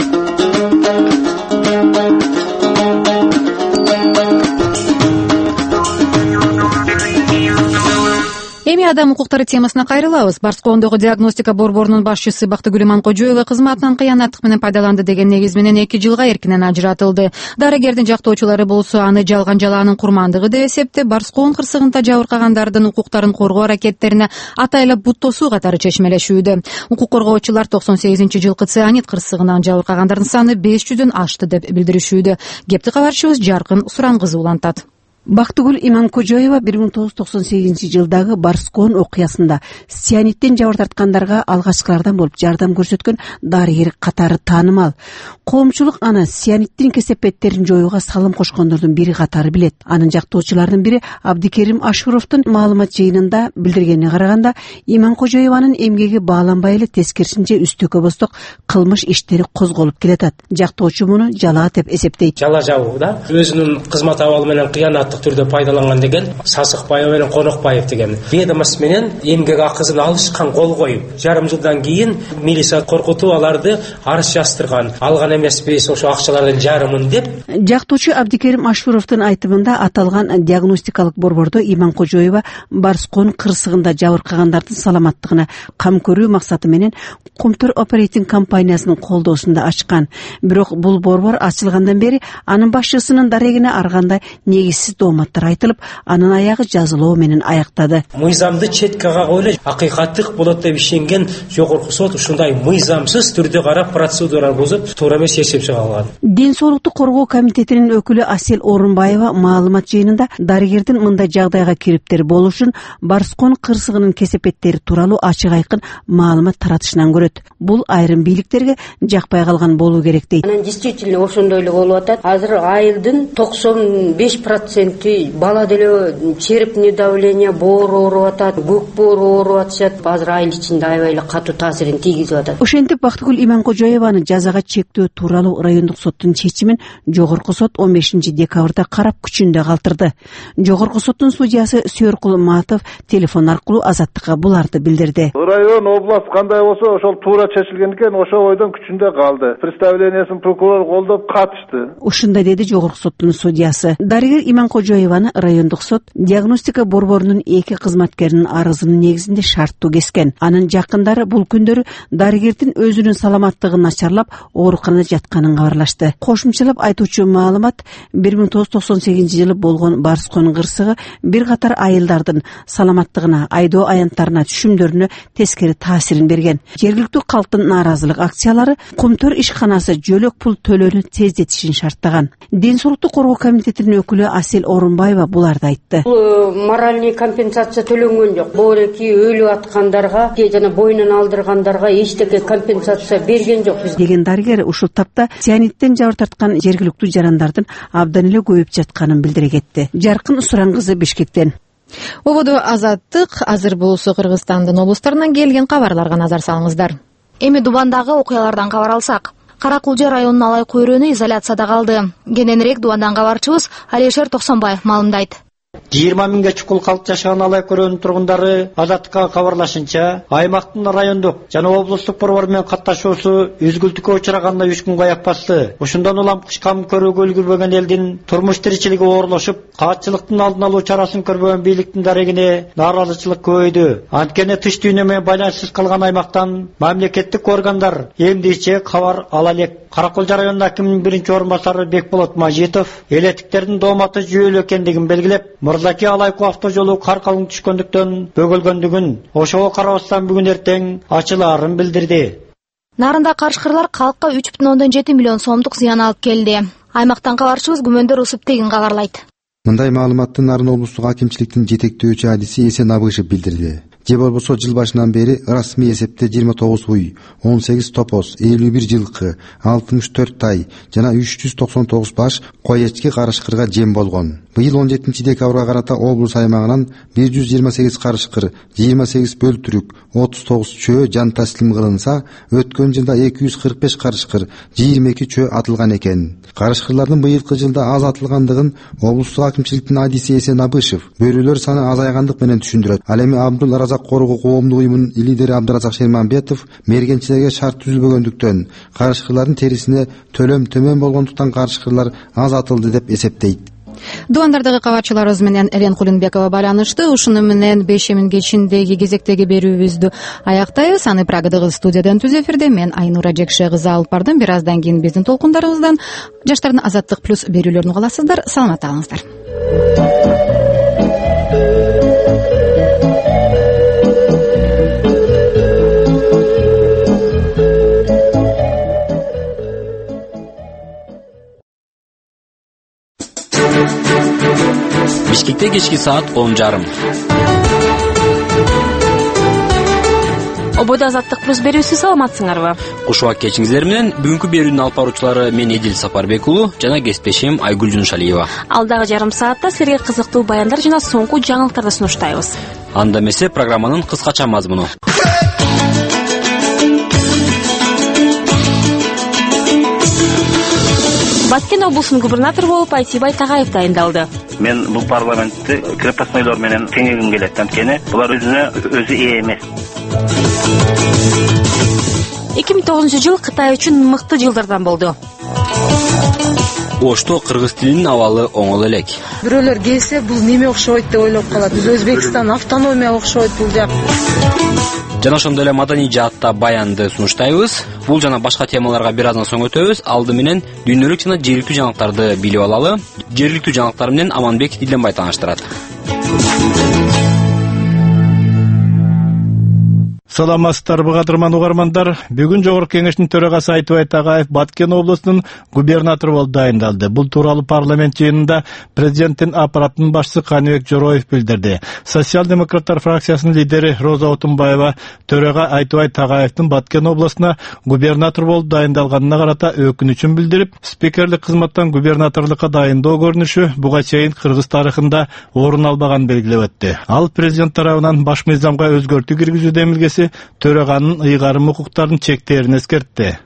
Эми адам укуктары темасына кайрылабыз. Барскоондогу диагностика борборунун башчысы Бактыгүл Иманкожоева кызматынан кыянаттык менен пайдаланды деген негиз менен эки жылга эркинен ажыратылды. Дарыгердин жактоочулары болсо аны жалган жалаанын курмандыгы деп эсептеп, Барскоон кырсыгында жабыркагандардын укуктарын коргоо аракеттерине атайлап бут тосуу катары чечмелешүүдө. Укук коргоочулар токсон сегизинчи жылкы цианид кырсыгынан жабыркагандардын саны беш жүздөн ашты деп билдиришүүдө. Кепти кабарчыбыз Жаркын Сурангызы улантат. Бактыгүл Иманкожоева бир миң тогуз жүз токсон сегизинчи жылдагы Барскоон окуясында цианидтен жабыр тарткандарга алгачкылардан болуп жардам көрсөткөн дарыгер катары таанымал. Коомчулук аны цианидтин кесепеттерин жоюуга салым кошкондордун бири катары билет. Анын жактоочуларынын бири Абдикерим Ашуровдун маалымат жыйынында билдиргенине караганда, Иманкожоеванын эмгеги бааланбай эле тескерисинче үстөккө босток кылмыш иштери козголуп келатат. Жактоочу муну жалаа деп эсептейт. Жала жабууда өзүнүн кызмат абалы менен кыянаттык түрдө пайдаланган деген Сасыкбаев менен Конокбаев деген ведомость менен эмгек акысын алышкан, кол коюп, жарым жылдан кийин милиция коркутуп аларды арыз жаздырган. Алган эмеспиз ошо акчалардын жарымын деп. Жактоочу Абдикерим Ашуровдун айтымында аталган диагностикалык борбордо Иманкожоева Барскоон кырсыгында жабыркагандардын саламаттыгына кам көрүү максаты менен Комтөр оперейтинг компаниясынын колдоосунда ачкан. Бирок бул борбор ачылгандан бери анын башчысынын дарегине ар кандай негизсиз дооматтар айтылып, анын аягы жазылоо менен аяктады. Мыйзамды четке кагып эле акыйкаттык болот деп ишенген жогорку сот ушундай мыйзамсыз түрдө карап процедура бузуп, туура эмес шешим чыга алган. Ден соолукту коргоо комитетинин өкүлү Асел Орунбаева маалымат жыйынында дарыгердин мындай жагдайга кириптери болуу үчүн Барскоон кырсыгынын кесепеттери тууралуу ачык айкын маалымат таратышынан көрөт. Бул айрым бийликтерге жакпай калган болуу керек дейт. Анан действительно ошондой эле болуп атат. Азыр айылдын токсон беш проценти бала деле черепный давление боор ооруп атат, көк боор ооруп атышат. Азыр айыл ичинде аябай эле катуу таасирин тийгизип атат. Ошентип Бактыгүл Иманкожоеваны жазага чектөө тууралуу райондук соттун чечимин жогорку сот он бешинчи декабрда карап күчүндө калтырды. Жогорку соттун судьясы Сүйөркул Матов телефон аркылуу Азаттыкка буларды билдирди. Район, область кандай болсо ошол туура чечилген экен, ошо ойдон күчүндө калды. Представлениясын прокурор колдоп катышты. Ушундай деди жогорку соттун судьясы. Дарыгер Иманкожоеваны райондук сот диагностика борборунун эки кызматкеринин арызынын негизинде шарттуу кескен. Анын жакындары бул күндөрү дарыгердин өзүнүн саламаттыгын начарлап, ооруканада жатканын кабарлашты. Кошумчалап айтуучу маалымат бир миң тогуз жүз токсон сегизинчи жылы болгон Барскоон кырсыгы бир катар айылдардын саламаттыгына, айдоо аянттарына, түшүмдөрүнө тескери таасирин берген. Жергиликтүү калктын нааразылык акциялары Комтөр ишканасы жөлөк пул төлөөнү тездетишин шарттаган. Ден соолукту коргоо комитетинин өкүлү Асел Орунбаева буларды айтты. Бул моральный компенсация төлөнгөн жок. Боореки өлүп аткандарга, жана боюнан алдыргандарга эчтеке компенсация берген жок биз. Деген дарыгер ушул тапта цианидтен жабыр тарткан жергиликтүү жарандардын абдан эле көбөйүп жатканын билдире кетти. Жаркын Сурангызы, Бишкектен. Ободо Азаттык. Азыр болсо Кыргызстандын облустарынан келген кабарларга назар салыңыздар. Эми Дубандагы окуялардан кабар алсак, Каракулжа районунун Алай көйрөнү изоляцияда калды. Кененирээк Дубандан кабарчыбыз Алишер Токсонбаев маалымдайт. жыйырма миңге чукул калк жашаган Алай көрөнүн тургундары Азаттыкка кабарлашынча, аймактын райондук жана облустук борбор менен катташуусу үзгүлтүккө учураганда үч күнгө аяк басты. Ошондон улам кыш кам көрүүгө үлгүрбөгөн элдин турмуш тиричилиги оорлошуп, каатчылыктын алдын алуу чарасын көрбөгөн бийликтин дарегине нааразычылык көбөйдү. Анткени тыш дүйнө менен байланышсыз калган аймактан мамлекеттик органдар эмдиче кабар ала элек. Каракулжа районунун акиминин биринчи орун басары Бекболот Мажитов элетиктердин дооматы жүйөлүү экендигин белгилеп, Мырзаки Алайку автожолу кар калың түшкөндүктөн бөгөлгөндүгүн, ошого карабастан бүгүн эртең ачылаарын билдирди. Нарында карышкырлар калкка үч бүтүн ондон жети миллион сомдук зыян алып келди. Аймактан кабарчыбыз күмөндөр усуп тегин кабарлайт. Мындай маалыматты Нарын облустук акимчиликтин жетектөөчү адиси Эсен Абышев билдирди. Же болбосо жыл башынан бери расмий эсепте жыйырма тогуз уй, он сегиз топоз, элүү бир жылкы, алтымыш төрт тай жана үч жүз токсон тогуз баш кой эчки карышкырга жем болгон. Быйыл он жетинчи декабрга карата облус аймагынан бир жүз жыйырма сегиз карышкыр, жыйырма сегиз бөлтүрүк, отуз тогуз чөө жан таслим кылынса, өткөн жылда эки жүз кырк беш карышкыр, жыйырма эки чөө атылган экен. Карышкырлардын быйылкы жылда аз атылгандыгын облустук акимчиликтин адиси Эсен Абышев бөрүлөр саны азайгандык менен түшүндүрөт. Ал эми Абдул Разак казак коргоо коомдук уюмунун лидери Абдыразак Шерманбетов мергенчилерге шарт түзүлбөгөндүктөн карышкырлардын терисине төлөм төмөн болгондуктан карышкырлар аз атылды деп эсептейт. Дубандардагы кабарчыларыбыз менен Элен Кулинбекова байланышты. Ушуну менен бешемин кечиндеги кезектеги берүүбүздү аяктайбыз. Аны Прагадагы студиядан түз эфирде мен Айнура Жекше кызы алып бардым. Бир аздан кийин биздин толкундарыбыздан жаштардын азаттык плюс берүүлөрүн угуласыздар. Саламатта калыңыздар. Бишкекте кечки саат он жарым. Обойда азаттык плюс берүүсү, саламатсыңарбы? Куш убак кечиңиздер менен бүгүнкү берүүнүн алып баруучулары мен Эдил Сапарбек уулу жана кесиптешим Айгүл Жуншалиева. Алдагы жарым саатта силерге кызыктуу баяндар жана соңку жаңылыктарды сунуштайбыз. Анда эмесе программанын кыскача мазмуну. Баткен облусунун губернатору болуп Айтибай Тагаев дайындалды. Мен бул парламентти крепостнойлор менен теңегим келет, анткени булар өзүнө өзү ээ эмес. эки миң тогузунчу жыл Кытай үчүн мыкты жылдардан болду. Ошто кыргыз тилинин абалы оңол элек. Бирөөлөр келсе, бул неме окшойт деп ойлоп калат. Биз Өзбекстан автономия окшойт бул жак. Жана ошондой эле маданий жаатта баянды сунуштайбыз. Бул жана башка темаларга бир аздан соң өтөбүз. Алды менен дүйнөлүк жана жергиликтүү жаңылыктарды билип алалы. Жергиликтүү жаңылыктар менен Аманбек Дилденбай тааныштырат. Саламатсыздарбы кадырман угармандар. Бүгүн Жогорку Кеңештин төрагасы Айтыбай Тагаев Баткен облусунун губернатору болуп дайындалды. Бул тууралуу парламент жыйынында президенттин аппаратынын башчысы Каныбек Жороев билдирди. Социал-демократтар фракциясынын лидери Роза Отунбаева төрага Айтыбай Тагаевдин Баткен облусуна губернатор болуп дайындалганына карата өкүнүчүн билдирип, спикерлик кызматтан губернаторлукка дайындоо көрүнүшү буга чейин кыргыз тарыхында орун албаган белгилеп өттү. Ал президент тарабынан баш мыйзамга өзгөртүү киргизүү демилгеси төраганын ыйгарым укуктарын чектерин эскертти.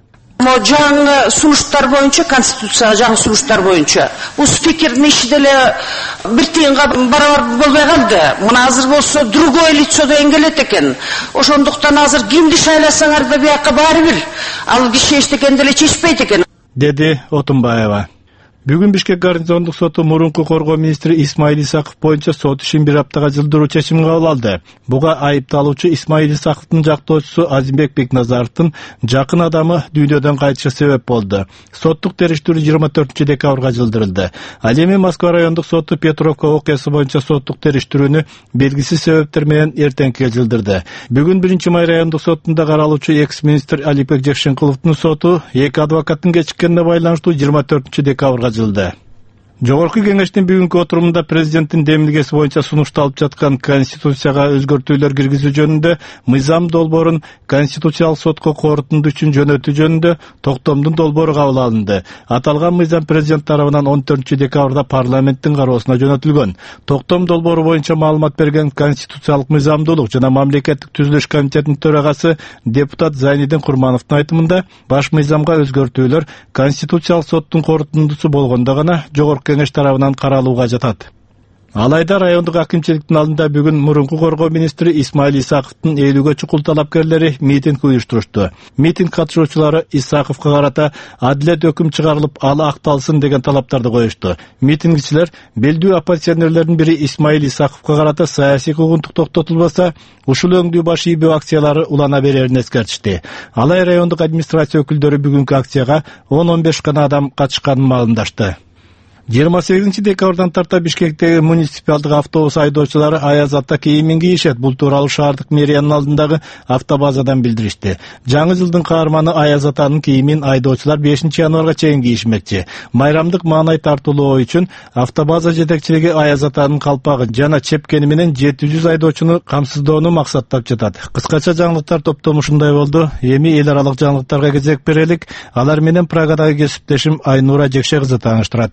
Жаңы сунуштар боюнча, конституцияга жаңы сунуштар боюнча бул спикердин иши деле бир тыйынга барабар болбой калды. Мына азыр болсо другое лицо деген келет экен. Ошондуктан азыр кимди шайласаңар да бияка баары бир. Ал киши эчтекен деле чечпейт экен, деди Отунбаева. Бүгүн Бишкек гарнизондук соту мурунку коргоо министри Исмаил Исаков боюнча сот ишин бир аптага жылдыруу чечимин кабыл алды. Буга айыпталуучу Исмаил Исаковдун жактоочусу Азимбек Бекназаровдун жакын адамы дүйнөдөн кайтышы себеп болду. Соттук териштирүү жыйырма төртүнчү декабрга жылдырылды. Ал эми Москва райондук соту Петровка окуясы боюнча соттук териштирүүнү белгисиз себептер менен эртеңкиге жылдырды. Бүгүн биринчи май райондук сотунда каралуучу экс-министр Алипек Жекшенкуловдун соту эки адвокаттын кечиккенине байланыштуу жыйырма төртүнчү декабрга жылды. Жогорку Кеңештин бүгүнкү отурумунда президенттин демилгеси боюнча сунушталып жаткан конституцияга өзгөртүүлөр киргизүү жөнүндө мыйзам долбоорун конституциялык сотко корутунду үчүн жөнөтүү жөнүндө токтомдун долбоору кабыл алынды. Аталган мыйзам президент тарабынан он төртүнчү декабрда парламенттин кароосуна жөнөтүлгөн. Токтом долбоору боюнча маалымат берген конституциялык мыйзамдуулук жана мамлекеттик түзүлүш комитетинин төрагасы депутат Зайнидин Курмановдун айтымында баш мыйзамга өзгөртүүлөр конституциялык соттун корутундусу болгондо гана Жогорку Кеңеш тарабынан каралууга жатат. Алайда райондук акимчиликтин алдында бүгүн мурунку коргоо министри Исмаил Исаковдун элүүгө чукул талапкерлери митинг уюштурушту. Митинг катышуучулары Исаковго карата адилет өкүм чыгарылып, ал акталсын деген талаптарды коюшту. Митингчилер белдүү оппозиционерлердин бири Исмаил Исаковго карата саясий куугунтук токтотулбаса, ушул өңдүү баш ийбөө акциялары улана берерин эскертишти. Алай райондук администрация өкүлдөрү бүгүнкү акцияга он он беш гана адам катышканын маалымдашты. жыйырма сегизинчи декабрдан тарта Бишкектеги муниципалдык автобус айдоочулары аяз атта кийимин кийишет. Бул тууралуу шаардык мэриянын алдындагы автобазадан билдиришти. Жаңы жылдын каарманы аяз атанын кийимин айдоочулар бешинчи январга чейин кийишмекчи. Майрамдык маанай тартуулоо үчүн автобаза жетекчилиги аяз атанын калпагын жана чепкени менен жети жүз айдоочуну камсыздоону максаттап жатат. Кыскача жаңылыктар топтому ушундай болду. Эми эл аралык жаңылыктарга кезек берелик. Алар менен Прагадагы кесиптешим Айнура Жекше кызы тааныштырат.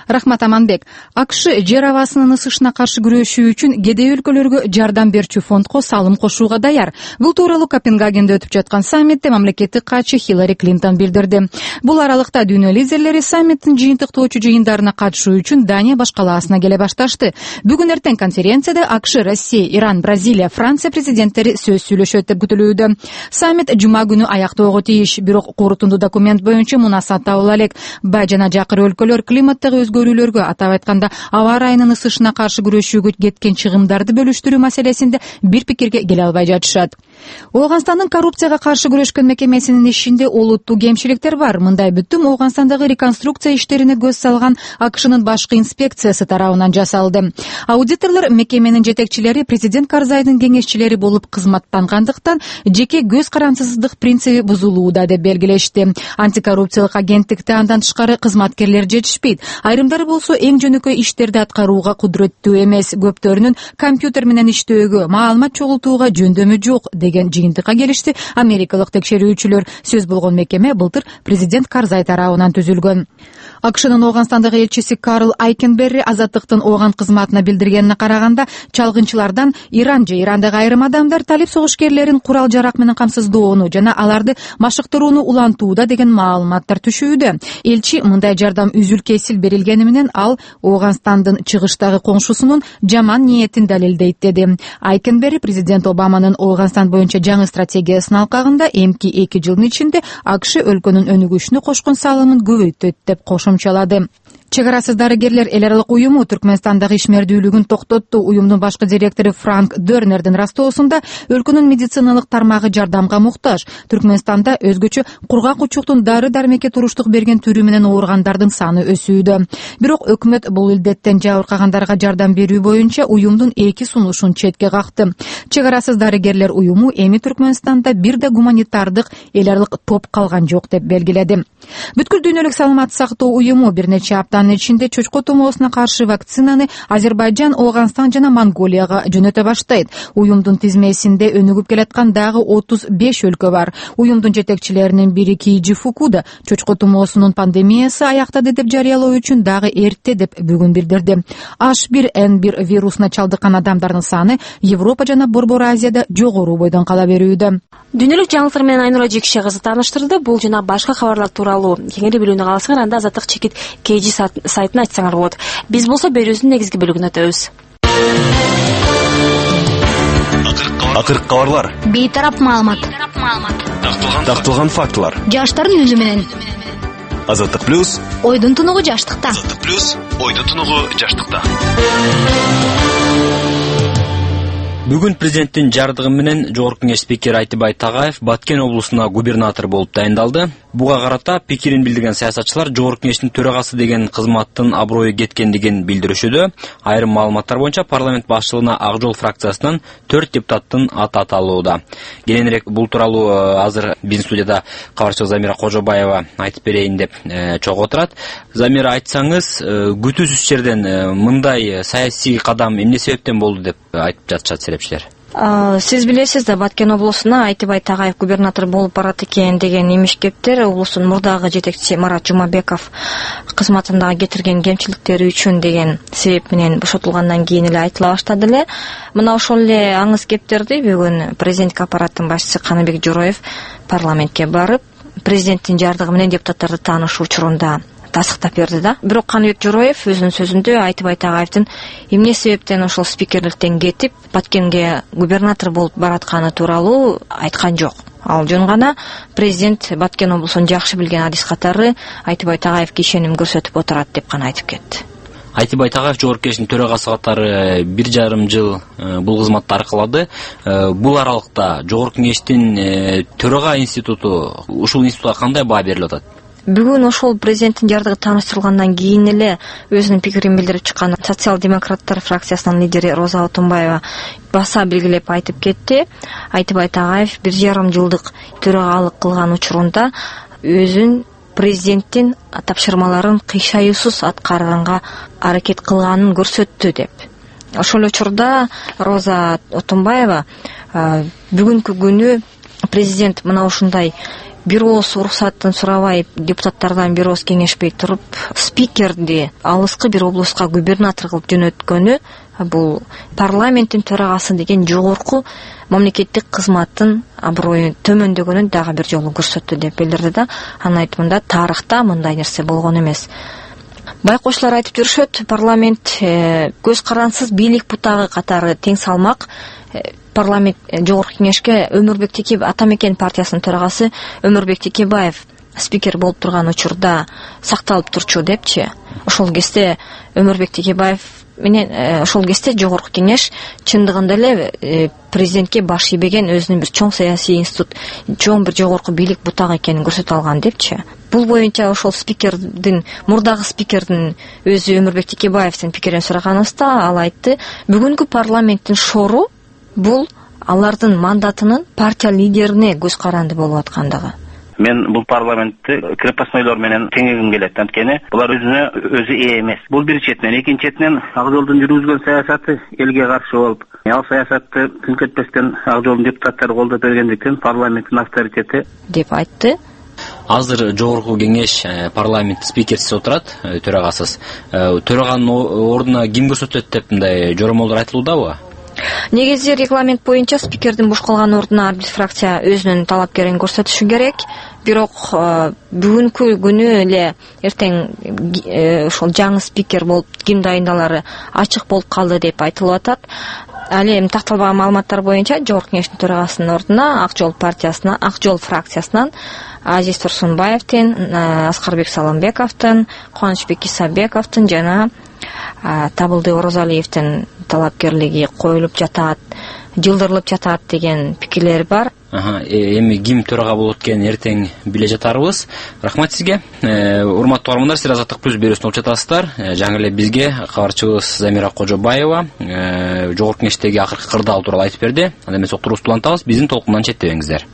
Рахмат, Аманбек. АКШ жер абасынын ысышына каршы күрөшүү үчүн кедей өлкөлөргө жардам берчү фондко салым кошууга даяр. Бул тууралуу Копенгагенде өтүп жаткан саммитте мамлекеттик катчы Хиллари Клинтон билдирди. Бул аралыкта дүйнө лидерлери саммиттин жыйынтыктоочу жыйындарына катышуу үчүн Дания баш калаасына келе башташты. Бүгүн эртең конференцияда АКШ, Россия, Иран, Бразилия, Франция президенттери сөз сүйлөшөт деп күтүлүүдө. Саммит жума күнү аяктоого тийиш, бирок корутунду документ боюнча мунасат табыла элек. Бай жана жакыр өлкөлөр климаттагы өзгөрүүлөргө, атап айтканда аба ырайынын ысышына каршы күрөшүүгө кеткен чыгымдарды бөлүштүрүү маселесинде бир пикирге келе албай жатышат. Ооганстандын коррупцияга каршы күрөшкөн мекемесинин ишинде олуттуу кемчиликтер бар. Мындай бүтүм Ооганстандагы реконструкция иштерине көз салган АКШнын башкы инспекциясы тарабынан жасалды. Аудиторлор мекеменин жетекчилери президент Карзайдын кеңешчилери болуп кызматтангандыктан жеке көз карансыздык принциби бузулууда деп белгилешти. Антикоррупциялык агенттикте андан тышкары кызматкерлер жетишпейт. Айрымдары болсо эң жөнөкөй иштерди аткарууга кудуреттүү эмес. Көптөрүнүн компьютер менен иштөөгө, маалымат чогултууга жөндөмү жок деген жыйынтыкка келишти америкалык текшерүүчүлөр. Сөз болгон мекеме былтыр президент Карзай тарабынан түзүлгөн. АКШнын Ооганстандагы элчиси Карл Айкенберри азаттыктын Ооган кызматына билдиргенине караганда, чалгынчылардан Иран же Ирандагы айрым адамдар талип согушкерлерин курал жарак менен камсыздоону жана аларды машыктырууну улантууда деген маалыматтар түшүүдө. Элчи мындай жардам үзүл-кесил берилгени менен ал Ооганстандын чыгыштагы коңшусунун жаман ниетин далилдейт деди. Айкенберри президент Обаманын Ооганстан боюнча жаңы стратегиясынын алкагында эмки эки жылдын ичинде АКШ өлкөнүн өнүгүшүнө кошкон салымын көбөйтөт деп кошумчалады. Чек арасыз дарыгерлер эл аралык уюму Түркмөнстандагы ишмердүүлүгүн токтотту. Уюмдун башкы директору Франк Дернердин растоосунда өлкөнүн медициналык тармагы жардамга муктаж. Түркмөнстанда өзгөчө кургак учуктун дары-дармекке туруштук берген түрү менен ооругандардын саны өсүүдө. Бирок өкмөт бул илдеттен жабыркагандарга жардам берүү боюнча уюмдун эки сунушун четке какты. Чек арасыз дарыгерлер уюму эми Түркмөнстанда бир да гуманитардык эл аралык топ калган жок деп белгиледи. Бүткүл дүйнөлүк саламаттык сактоо уюму бир нече апта ичинде чочко тумоосуна каршы вакцинаны Азербайжан, Ооганстан жана Монголияга жөнөтө баштайт. Уюмдун тизмесинде өнүгүп келаткан дагы отуз беш өлкө бар. Уюмдун жетекчилеринин бири Кейджи Фукуда чочко тумоосунун пандемиясы аяктады деп жарыялоо үчүн дагы эрте деп бүгүн билдирди. H бир N бир вирусуна чалдыккан адамдардын саны Европа жана Борбор Азияда жогору бойдон кала берүүдө. Дүйнөлүк жаңылыктар менен Айнура Жекше кызы тааныштырды. Бул жана башка кабарлар тууралуу кеңири билүүнү кааласаңар, анда азаттык чекит Кейджи сайтын айтсаңар болот. Биз болсо берүүбүздүн негизги бөлүгүнө өтөбүз. Акыркы кабарлар. Бейтарап маалымат. Такталган фактылар. Жаштардын үнү менен. Азаттык плюс. Ойдун тунугу жаштыкта. Азаттык плюс. Ойдун тунугу жаштыкта. Бүгүн президенттин жардыгы менен Жогорку Кеңеш спикери Айтыбай Тагаев Баткен облусуна губернатор болуп дайындалды. Буга карата пикирин билдирген саясатчылар Жогорку Кеңештин төрагасы деген кызматтын аброю кеткендигин билдиришүүдө. Айрым маалыматтар боюнча парламент башчылыгына Ак Жол фракциясынан төрт депутаттын аты аталууда. Кененирээк бул тууралуу азыр биздин студияда кабарчы Замира Кожобаева айтып берейин деп чогуу отурат. Замира, айтсаңыз, күтүүсүз жерден мындай саясий кадам эмне себептен болду деп айтып жатышат серепчилер? Сиз билесиз да, Баткен облусуна Айтыбай Тагаев губернатор болуп барат экен деген имишкептер облустун мурдагы жетекчиси Марат Жумабеков кызматындагы кетирген кемчиликтери үчүн деген себеп менен бошотулгандан кийин эле айтыла баштады эле. Мына ошол эле аңыз кептерди бүгүн президенттик аппараттын башчысы Каныбек Жороев парламентке барып, президенттин жардыгы менен депутаттарды таанышуу учурунда тасыктап берди да. Бирок Каныбек Жороев өзүнүн сөзүндө Айтыбай Тагаевдин эмне себептен ошол спикерликтен кетип Баткенге губернатор болуп баратканы тууралуу айткан жок. Ал жөн гана президент Баткен облусун жакшы билген адис катары Айтыбай Тагаевге ишеним көрсөтүп отурат деп гана айтып кетти. Айтыбай Тагаев Жогорку Кеңештин төрагасы катары бир жарым жыл бул кызматты аркалады. Бул аралыкта Жогорку Кеңештин төрага институту, ушул институтка кандай баа берилип атат? Бүгүн ошол президенттин жардыгы тааныштырылгандан кийин эле өзүнүн пикирин билдирип чыккан социал-демократтар фракциясынын лидери Роза Отунбаева баса белгилеп айтып кетти. Айтыбай Тагаев бир жарым жылдык төрагалык кылган учурунда өзүн президенттин тапшырмаларын кыйшаюусуз аткарганга аракет кылганын көрсөттү деп. Ошол учурда Роза Отунбаева бүгүнкү күнү президент мына ушундай бир ооз уруксатын сурабай, депутаттардан бир ооз кеңешпей туруп, спикерди алыскы бир облуска губернатор кылып жөнөткөнү бул парламенттин төрагасы деген жогорку мамлекеттик кызматтын аброюн төмөндөгөнүн дагы бир жолу көрсөттү деп билдирди да. Анын айтымында тарыхта мындай нерсе болгон эмес. Байкочлар айтып жүрүшөт, парламент көз карансыз бийлик бутагы катары тең салмак. Парламент жогорку кеңешке Өмүрбек Текебаев, Ата Мекен партиясынын төрагасы Өмүрбек Текебаев спикер болуп турган учурда сакталып турчу депчи. Ошол кезде Өмүрбек Текебаев менен ошол кезде жогорку кеңеш чындыгында эле президентке баш ийбеген өзүнүн бир чоң саясий институт, чоң бир жогорку бийлик бутак экенин көрсөтө алган депчи. Бул боюнча ошол спикердин, мурдагы спикердин өзү Өмүрбек Текебаевдин пикирин сураганыбызда ал айтты, бүгүнкү парламенттин шору бул алардын мандатынын партия лидерине көз каранды болуп аткандыгы. Мен бул парламентти крепостнойлор менен теңегим келет, анткени булар өзүнө өзү ээ эмес. Бул бир четинен, экинчи четинен Ак жолдун жүргүзгөн саясаты элге каршы болуп, ал саясатты күн кетпестен Ак жолдун депутаттары колдоп бергендиктен парламенттин авторитети деп айтты. Азыр жогорку кеңеш парламент спикерсиз отурат, төрагасыз. Төраганын ордуна ким көрсөтөт деп мындай жоромолдор айтылуудабы? Негизи регламент боюнча спикердин бош калган ордуна ар бир фракция өзүнүн талапкерин көрсөтүшү керек. Бирок бүгүнкү күнү эле эртең ошол жаңы спикер болуп ким дайындалары ачык болуп калды деп айтылып атат. Ал эми такталбаган маалыматтар боюнча жогорку кеңештин төрагасынын ордуна Ак жол партиясына, Ак жол фракциясынан Азиз Турсунбаевдин, Аскарбек Саламбековдун, Кубанычбек Исабековдун жана Табылды Орозалиевдин талапкерлиги коюлуп жатат, жылдырылып жатат деген пикирлер бар. Эми ким төрага болот экенин эртең биле жатарбыз. Рахмат сизге. Урматтуу угармандар, сиз Азаттык плюс берүүсүн угуп жатасыздар. Жаңы эле бизге кабарчыбыз Замира Кожобаева жогорку кеңештеги акыркы кырдаал тууралуу айтып берди. Анда эмес уктуруубузду улантабыз, биздин толкундан четтебеңиздер.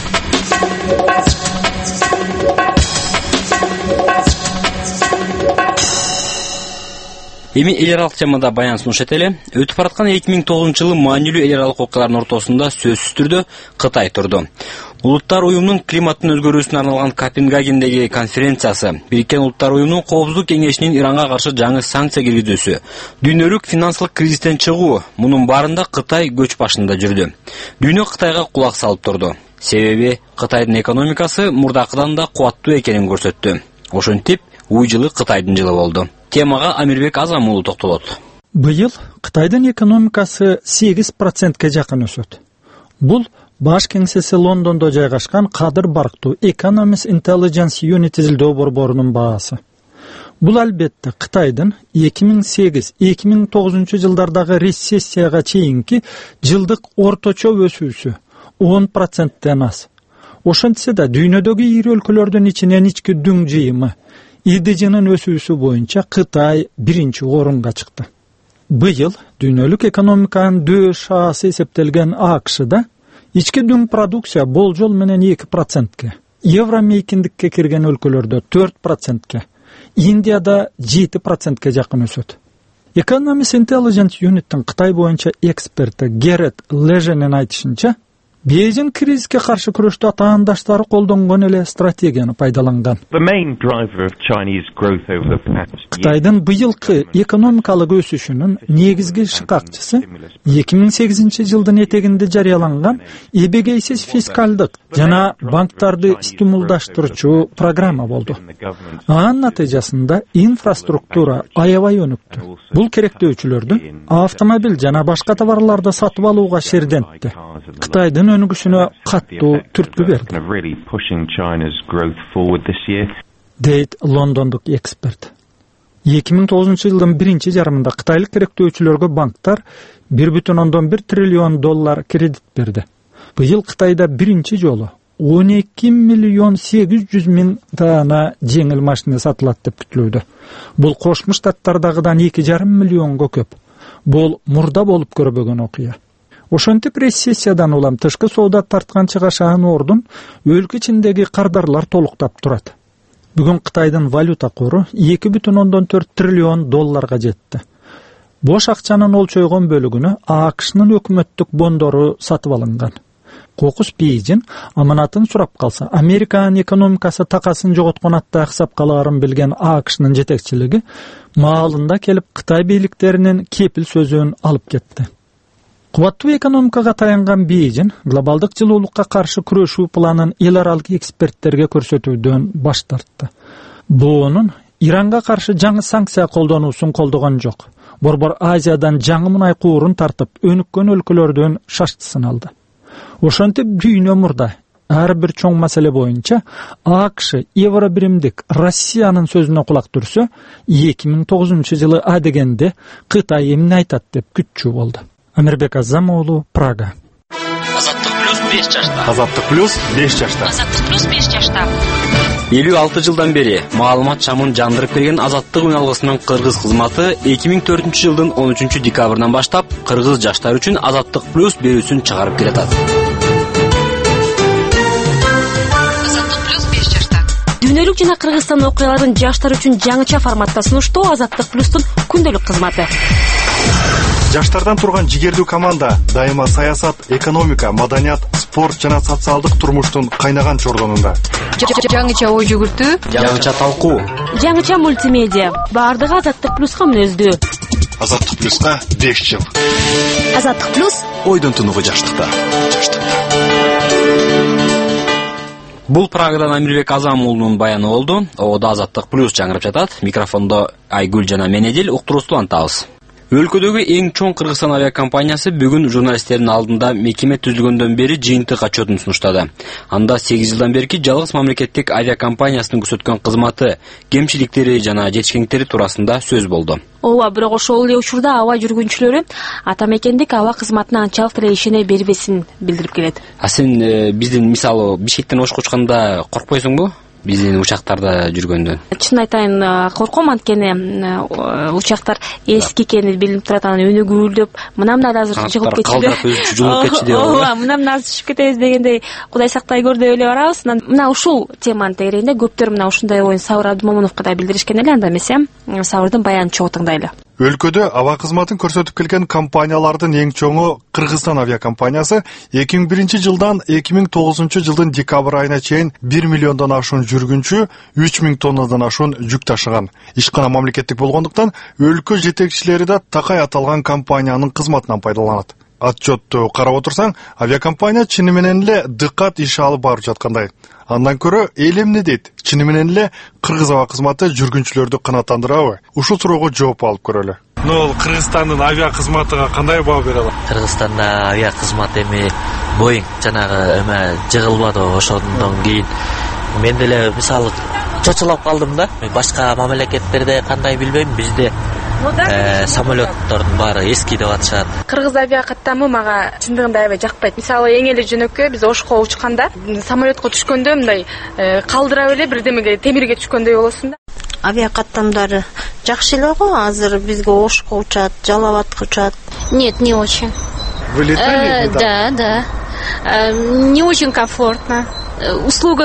Эми эл аралык темада баян сунушат эле. Өтүп бараткан эки миң тогузунчу жылы маанилүү эл аралык окуялардын ортосунда сөзсүз түрдө Кытай турду. Улуттар уюмунун климаттын өзгөрүүсүнө арналган Копенгагендеги конференциясы, Бириккен Улуттар уюмунун Коопсуздук кеңешинин Иранга каршы жаңы санкция киргизүүсү, дүйнөлүк финансылык кризистен чыгуу, мунун баарында Кытай көч башында жүрдү. Дүйнө Кытайга кулак салып турду. Себеби Кытайдын экономикасы мурдакыдан да кубаттуу экенин көрсөттү. Ошентип, уй жылы Кытайдын жылы болду. Темага Амирбек Азамулу токтолот. Быйыл Кытайдын экономикасы сегиз процентке жакын өсөт. Бул баш кеңсеси Лондондо жайгашкан кадыр барктуу Economist Intelligence Unit изилдөө борборунун баасы. Бул албетте Кытайдын эки миң сегиз — эки миң тогузунчу жылдардагы рецессияга чейинки жылдык орточо өсүүсү он проценттен аз. Ошентсе да дүйнөдөгү ири өлкөлөрдүн ичинен ички дүң жыйымы И Д Ж-нын өсүүсү боюнча Кытай биринчи орунга чыкты. Быйыл дүйнөлүк экономиканын дөш шаасы эсептелген А К Шда ички дүң продукция болжол менен эки процентке, евро мейкиндикке кирген өлкөлөрдө төрт процентке, Индияда жети процентке жакын өсөт. Economist Intelligence Unit'тин Кытай боюнча эксперти Герет Леженин айтышынча, Бейжин кризиске каршы күрөштө атаандаштары колдонгон эле стратегияны пайдаланган. Кытайдын быйылкы экономикалык өсүшүнүн негизги шыкакчысы эки миң сегизинчи жылдын этегинде жарыяланган эбегейсиз фискалдык жана банктарды стимулдаштырчу программа болду. Анын натыйжасында инфраструктура аябай өнүктү. Бул керектөөчүлөрдү автомобиль жана башка товарларды сатып алууга шердентти. Кытайдын өнүгүшүнө каттуу түрткү берди, дейт лондондук эксперт. эки миң тогузунчу жылдын биринчи жарымында кытайлык керектөөчүлөргө банктар бир бүтүн ондон бир триллион доллар кредит берди. Быйыл Кытайда биринчи жолу он эки миллион сегиз жүз миң даана жеңил машина сатылат деп күтүлүүдө. Бул Кошмо Штаттардагыдан эки жарым миллионго көп. Бул мурда болуп көрбөгөн окуя. Ошентип рецессиядан улам тышкы соода тарткан чыгашаан ордун өлкө ичиндеги кардарлар толуктап турат. Бүгүн Кытайдын валюта кору эки бүтүн ондон төрт триллион долларга жетти. Бош акчанын олчойгон бөлүгүнө А К Шнын өкмөттүк бондору сатып алынган. кокус бейжин аманатын сурап калса, Американын экономикасы такасын жоготкон атта сап калаарын билген АКШнын жетекчилиги маалында келип Кытай бийликтеринин кепил сөзүн алып кетти. Кубаттуу экономикага таянган Бейжин глобалдык жылуулукка каршы күрөшүү планын эл аралык эксперттерге көрсөтүүдөн баш тартты. Буунун Иранга каршы жаңы санкция колдонуусун колдогон жок. Борбор Азиядан жаңы мунай куурун тартып, өнүккөн өлкөлөрдөн шаштысын алды. Ошентип дүйнө мурда ар бир чоң маселе боюнча АКШ евро биримдик Россиянын сөзүнө кулак түрсө, эки миң тогузунчу жылы а дегенде Кытай эмне айтат деп күтчү болду. Амирбек Азамоğlu, Прага. Азаттык плюс беш жашта. Азаттык плюс беш жашта. Азаттык плюс беш жашта. элүү алты жылдан бери маалымат шамын жандырып берген Азаттык үн алгысынын кыргыз кызматы эки миң төртүнчү жылдын он үчүнчү декабрынан баштап кыргыз жаштар үчүн Азаттык плюс берүүсүн чыгарып келатат. Азаттык плюс беш жашта. Дүйнөлүк жана Кыргызстан окуяларын жаштар үчүн жаңыча форматта сунуштоо Азаттык плюстун күндөлүк кызматы. Жаштардан турган жигердүү команда дайыма саясат, экономика, маданият, спорт жана социалдык турмуштун кайнаган чордонунда. Жаңыча ой жүгүртүү, жаңыча талкуу, жаңыча мультимедиа, баардыгы Азаттык плюска мүнөздүү. Азаттык плюска беш жыл. Азаттык плюс ойдон тунугу жаштыкта. Жаштыкта. Бул Прагадан Амирбек Азамоğlu'нун баяны болду. Ода Азаттык плюс жаңырып жатат. Микрофондо Айгүл жана мен Эдил уктуруусу антабыз. Өлкөдөгү эң чоң Кыргызстан авиакомпаниясы бүгүн журналисттердин алдында мекеме түзүлгөндөн бери жыйынтык отчетун сунуштады. Анда сегиз жылдан берки жалгыз мамлекеттик авиакомпаниясынын көрсөткөн кызматы, кемчиликтери жана жетишкендиктери туурасында сөз болду. Ооба, бирок ошол эле учурда аба жүргүнчүлөрү ата мекендик аба кызматына анчалык деле ишене бербесин билдирип келет. А сен биздин мисалы Бишкектен Ошко учканда коркпойсуңбу? Биздин учактарда жүргөндөн. Чын айтайын, корком, анткени учактар эски экени билинип турат, анан өнү гүрүлдөп, мына мына азыр жыгылып кетчү. Жыгылып кетчү деп. Ооба, мына мына азыр түшүп кетебиз дегендей, Кудай сактай көр деп эле барабыз. Мына ушул теманын тегерегинде көптөр мына ушундай оюн Сабыр Абдымомуновго да билдиришкен эле, анда эмес э? Сабырдын баянын чогуу тыңдайлы. Өлкөдө аба кызматын көрсөтүп келген компаниялардын эң чоңу Кыргызстан авиакомпаниясы эки миң биринчи жылдан эки миң тогузунчу жылдын декабрь айына чейин бир миллиондон ашуун жүргүнчү, үч миң тоннадан ашуун жүк ташыган. Ишкана мамлекеттик болгондуктан өлкө жетекчилери да такай аталган компаниянын кызматынан пайдаланат. Отчетту карап отурсаң, авиакомпания чыны менен эле дыкат иш алып барып жаткандай. Андан көрө эл эмне дейт? Чыны менен эле Кыргыз аба кызматы жүргүнчүлөрдү канааттандырабы? Ушул суроого жооп алып көрөлү. Ну, Кыргызстандын авиа кызматыга кандай баа бере алат? Кыргызстанда авиа кызмат эми Боинг жанагы эме жыгылбады, ошондон кийин мен деле мисалы чочулап калдым да. Башка мамлекеттерде кандай билбейм, бизде самолеттордун баары эски деп атышат. Кыргыз авиа каттамы мага чындыгында аябай жакпайт. Мисалы эң эле жөнөкөй биз Ошко учканда самолетко түшкөндө мындай калдырап эле бирдемеге темирге түшкөндөй болосуң да. Авиа каттамдары жакшы эле го, азыр бизге Ошко учат, Жалал-Абадка учат. Нет, не очень. Вы летали? Да, да. Не очень комфортно. Услуга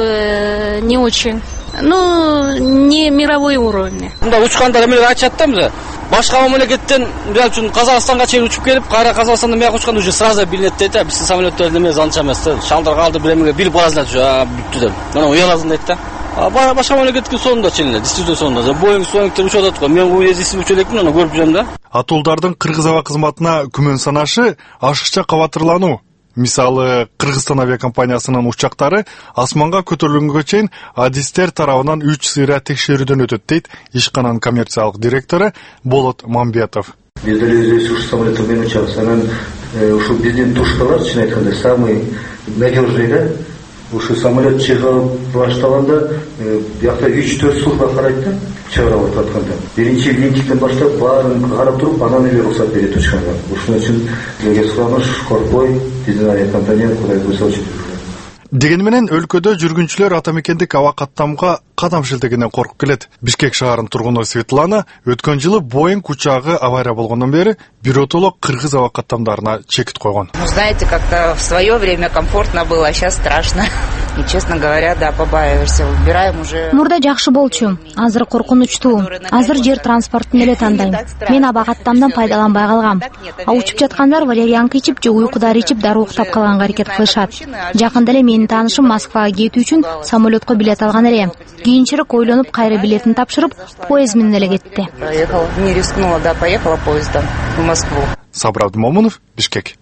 не очень. Ну, не мировой уровень. Мында учкандар эмне айтышат да, мына башка мамлекеттен мисалы үчүн Казакстанга чейин учуп келип, кайра Казакстандан мияка учканда уже сразу билинет дейт да. Биздин самолеттердин эмеси анча эмес да. Шалдар калды бир эмеге билип каласың да, бүттү деп. Мына уяласың дейт да. Башка мамлекеттин сонунда чейин эле, действительно сонунда. Боинг Боингтер учуп атат го. Мен бул эзисип учуп элекмин, аны көрүп жүрөм да. Атуулдардын Кыргыз аба кызматына күмөн санашы ашыкча кабатырлануу. Мисалы, Кыргызстан авиакомпаниясынын учактары асманга көтөрүлгөнгө чейин адистер тарабынан үч сыйра текшерүүдөн өтөт дейт ишкананын коммерциялык директору Болот Мамбетов. Биз деле ушу самолетто менен учабыз, анан ушу биздин тушкалар чын айтканда самый надежный да. Ушу самолет чыгып баштаганда бияқта үч төрт служба карайт да, чыгарып атканда. Биринчи винтиктен баштап баарын карап туруп, анан эле уруксат берет учканга. Ушуның үчүн сизге сураныш, коркпой, биздин авиакомпания Кудай буйрса учуп жүрөт. Дегени менен өлкөдө жүргүнчүлөр ата мекендик аба каттамга кадам шилтегенен коркуп келет. Бишкек шаарынын тургуну Светлана өткөн жылы Боинг учагы авария болгондон бери биротоло кыргыз аба каттамдарына чекит койгон. Знаете, как-то в свое время комфортно было, а сейчас страшно. И, честно говоря, да, побаиваешься. Выбираем уже... Мурда жакшы болчу, азыр коркунучтуу. Азыр жер транспортун эле тандайм. Мен аба каттамдан пайдаланбай калгам. А учуп жаткандар валерьянка ичип же уйкудар ичип дароо уктап калганга аракет кылышат. Жакында эле менин таанышым Москвага кетүү үчүн самолетко билет алган эле. Кийинчерээк ойлонуп кайра билетин тапшырып, поезд менен эле кетти. Поехала, не рискнула, да, поехала поездом в Москву. Сабыр Абдымомунов, Бишкек.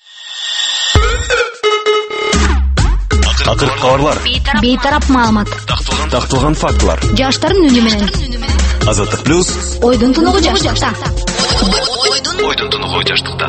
Акыркы кабарлар. Бейтарап маалымат. Такталган фактылар. Жаштардын үнү менен. Азаттык плюс. Ойдун тунугу жаштыкта. Ойдун тунугу жаштыкта.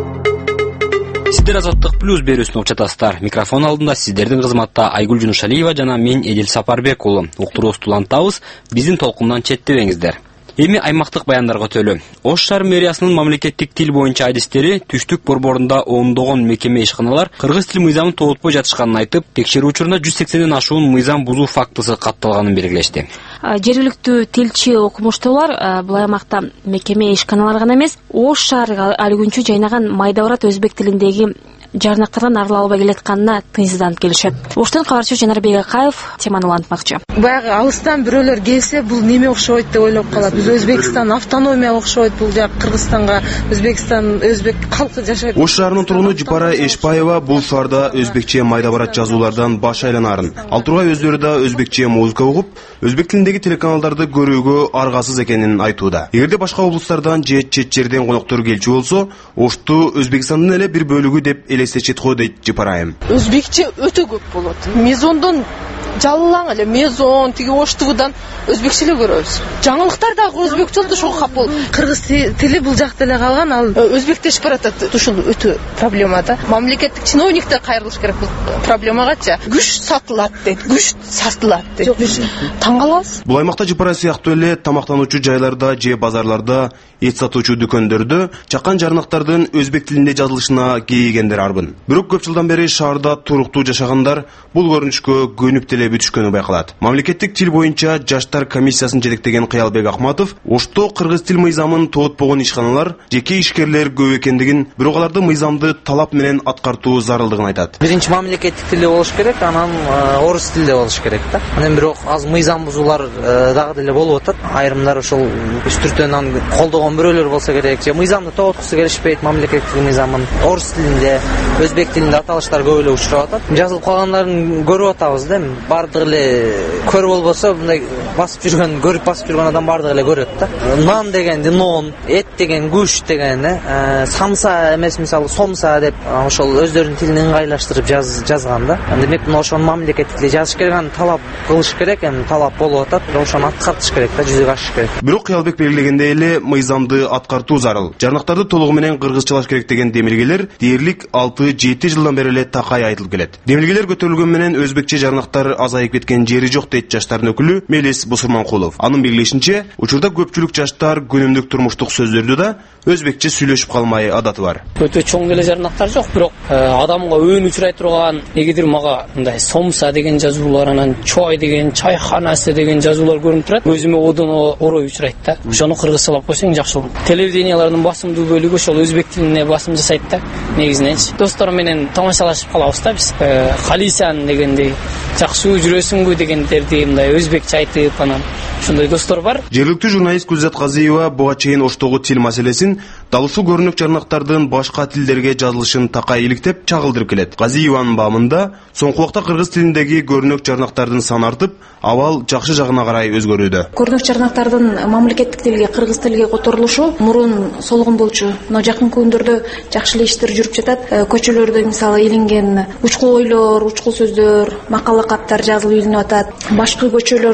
Сиздер Азаттык плюс берүүсүн угуп жатасыздар. Микрофон алдында сиздердин кызматта Айгүл Жунушалиева жана мен Эдил Сапарбек уулу. Уктуруубузду улантабыз, биздин толкундан четтебеңиздер. Эми аймактык баяндарга өтөлү. Ош шаар мэриясынын мамлекеттик тил боюнча адистери түштүк борборунда ондогон мекеме ишканалар кыргыз тил мыйзамын тоотпой жатышканын айтып, текшерүү учурунда жүз сексенден ашуун мыйзам бузуу фактысы катталганын белгилешти. Жергиликтүү тилчи окумуштуулар бул аймакта мекеме ишканалар гана эмес, Ош шаарыга алгүнчү жайнаган майда барат өзбек тилиндеги жарнактардан арыла албай келатканына тыйынсызданып келишет. Оштон кабарчы Жанарбек Акаев теманы улантмакчы. Баягы алыстан бирөөлөр келсе, бул неме окшойт деп ойлоп калат. Биз Өзбекстан автономия окшойт, бул жак Кыргызстанга, Өзбекстан, өзбек калкы жашайт. Ош шаарынын тургуну Жипара Эшпаева бул шаарда өзбекче майда барат жазуулардан баш айланарын. Ал тургай өздөрү да өзбекче музыка угуп, өзбек тилиндеги телеканалдарды көрүүгө аргасыз экенин айтууда. Эгерде башка облустардан же чет жерден коноктор келчү болсо, Ошту Өзбекстандын эле бир бөлүгү деп элестечет го дейт Жипараем. Өзбекче өтө көп болот. Мезондон жаллаң эле мезон тиги Оштугудан өзбекче эле көрөбүз. Жаңылыктар дагы өзбекче болду, ошого кап болду. Кыргыз тили бул жакта эле калган, ал өзбектешип баратат. Ушул өтө проблема да. Мамлекеттик чиновниктер кайрылыш керек бул проблемагачы. Күч сатылат дейт, күч сатылат дейт. Таң калабыз. Бул аймакта Жипара сыяктуу эле тамактануучу жайларда же базарларда, эт сатуучу дүкөндөрдө чакан жарнактардын өзбек тилинде жазылышына кейигендер арбын. Бирок көп жылдан бери шаарда туруктуу жашагандар бул көрүнүшкө көнүп деле бүтүшкөнү байкалат. Мамлекеттик тил боюнча жаштар комиссиясын жетектеген Кыялбек Акматов Ошто кыргыз тил мыйзамын тоотпогон ишканалар, жеке ишкерлер көп экендигин, бирок аларды мыйзамды талап менен аткартуу зарылдыгын айтат. Биринчи мамлекеттик тилде болуш керек, анан орус тилде болуш керек да. Анан бирок аз мыйзам бузуулар дагы деле болуп атат. Айрымдар ошол үстүртөн колдогон бирөөлөр болсо керек, же мыйзамды тооткусу келишпейт, мамлекеттик мыйзамын орус тилинде, өзбек тилинде аталыштар көп эле учурап атат. Жазылып калгандарын көрүп атабыз да. Бардыгы эле көр болбосо, мындай басып жүргөн, көрүп басып жүргөн адам бардыгы эле көрөт да. Нан дегенди нон, эт деген күч деген, э, самса эмес, мисалы сомса деп ошол өздөрүнүн тилин ыңгайлаштырып жаз жазган да. Демек мына ошону мамлекеттик тилде жазыш керек, аны талап кылыш керек, эми талап болуп атат, ошону аткартыш керек да, жүзөгө ашыш керек. Бирок Кыялбек белгилегендей эле мыйзамды аткартуу зарыл. Жарнактарды толугу менен кыргызчалаш керек деген демилгелер дээрлик алты жети жылдан бери эле такай айтылып келет. Демилгелер көтөрүлгөн менен өзбекче жарнактар азайып кеткен жери жок дейт жаштардын өкүлү Мелис Бусурманкулов. Анын белгилешинче, учурда көпчүлүк жаштар күнүмдүк турмуштук сөздөрдү да өзбекче сүйлөшүп калмай адаты бар. Өтө чоң деле жарнактар жок, бирок адамга өөн учурай турган негидир мага мындай сомса деген жазуулар, анан чой деген, чайханасы деген жазуулар көрүнүп турат. Өзүмө одон орой учурайт да. Ошону кыргызчалап койсоң жакшы болот. Телевидениялардын басымдуу бөлүгү ошол өзбек тилине басым жасайт да. Негизиненчи достор менен тамашалашып калабыз да биз. Калисан дегендей, жакшы жүрөсүңбү дегендерди мындай өзбекче айтып, анан ошондой достор бар. Жергиликтүү журналист Гүлзат Казиева буга чейин Оштогу тил маселесин дал ушул көрүнүк жарнактардын башка тилдерге жазылышын такай иликтеп чагылдырып келет. Казиеванын баамында соңку убакта кыргыз тилиндеги көрүнүк жарнактардын саны артып, абал жакшы жагына карай өзгөрүүдө. Көрүнүк жарнактардын мамлекеттик тилге, кыргыз тилге которулушу мурун солгун болчу. Мына жакынкы күндөрдө жакшы эле иштер жүрүп жатат. Көчөлөрдө мисалы илинген учкул ойлор, учкул сөздөр, макала каттар жазылып илинип атат. Башкы көчөлөрдө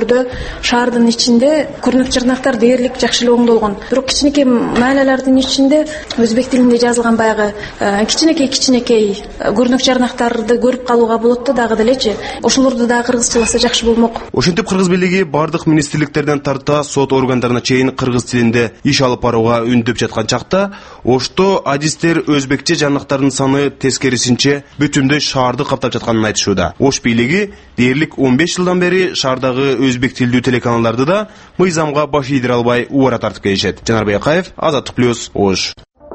шаардын ичинде көрнөк жарнактар дээрлик жакшы эле оңдолгон. Бирок кичинекей маалалардын ичинде өзбек тилинде жазылган баягы кичинекей кичинекей көрнөк жарнактарды көрүп калууга болот да, дагы делечи. Ошолорду дагы кыргызчаласа жакшы болмок. Ошентип кыргыз бийлиги бардык министрликтерден тарта сот органдарына чейин кыргыз тилинде иш алып барууга үндөп жаткан чакта, Ошто адистер өзбекче жарнактардын саны тескерисинче бүтүндөй шаарды каптап жатканын айтышууда. Ош бийлиги дээрлик он беш жылдан бери шаардагы өзбек тилдүү телеканалдарды да мыйзамга баш ийдире албай убара тартып келишет. Жанарбек Акаев, Азаттык плюс, Ош.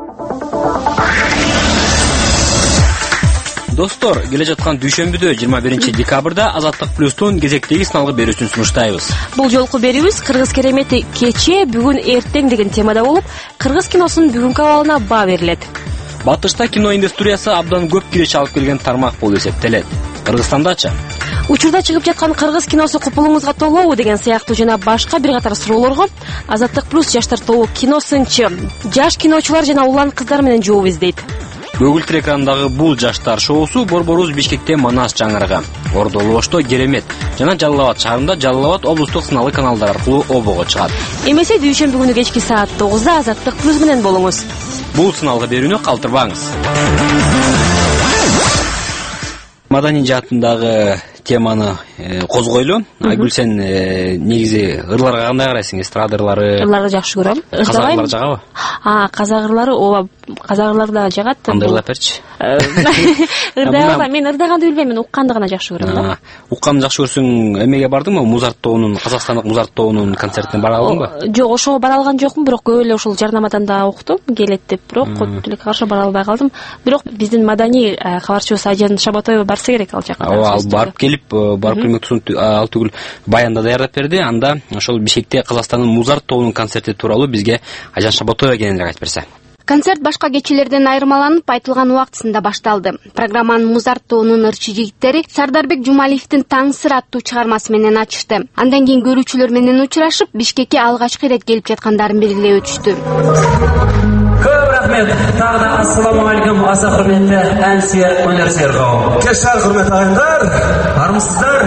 Достор, келе жаткан дүйшөмбүдө жыйырма биринчи декабрда Азаттык плюстун кезектеги сыналгы берүүсүн сунуштайбыз. Бул жолку берүүбүз кыргыз керемети кече, бүгүн, эртең деген темада болуп, кыргыз киносунун бүгүнкү абалына баа берилет. Батышта кино индустриясы абдан көп киреше алып келген тармак болуп эсептелет. Кыргызстандачы? Учурда чыгып жаткан кыргыз киносу купулуңузга толобу деген сыяктуу жана башка бир катар суроолорго Азаттык плюс жаштар тобу киносынчы, жаш киночулар жана улан кыздар менен жооп издейт. Көгүлтүр экранындагы бул жаштар шоусу Борборубуз Бишкекте Манас жаңырыгы, Ордолу Ошто Керемет жана Жалал Абад шаарында Жалал Абад облустук сыналгы каналдар аркылуу обого чыгат. Эмесе дүйшөмбү күнү кечки саат тогузда Азаттык плюс менен болуңуз. Бул сыналгы берүүнү калтырбаңыз. Маданий жаатындагы теманы козгойлу. Айгүл, сен негизи ырларга кандай карайсың? Эстрада ырлары? Ырларды жакшы көрөм. Казак ырлары жагабы? А, казак ырлары, ооба, казак ырлары да жагат. Кандай ырлап берчи? Ырдаган, мен ырдаганды билбейм, мен укканды гана жакшы көрөм да. Укканды жакшы көрсөң, эмеге бардыңбы? Музарт тобунун, Казакстандык Музарт тобунун концертине бара алдыңбы? Жок, ошого бара алган жокмун, бирок көп эле ошол жарнамадан да уктум, келет деп, бирок көпчүлүккө каршы бара албай калдым. Бирок биздин маданий кабарчыбыз Айжан Шабатоева барса керек ал жака. Ооба, ал барып келип, барып келмек ал түгүл баянда даярдап берди. Анда ошол Бишкекте Казакстандын Музарт тобунун концерти тууралуу бизге Айжан Шабатоева кененирээк айтып берсе. Концерт башка кечелерден айырмаланып айтылган убактысында башталды. Программанын Музарт тобунун ырчы жигиттери Сардарбек Жумалиевдин Таң сыр аттуу чыгармасы менен ачышты. Андан кийин көрүүчүлөр менен учурашып, Бишкекке алгачкы ирет келип жаткандарын белгилеп өтүштү. Көп рахмет. Тағы да ассаламу алейкум, аса құрметті әнсүйер өнерсүйер қауым. Кеш сәл құрметті ағайындар, армысыздар.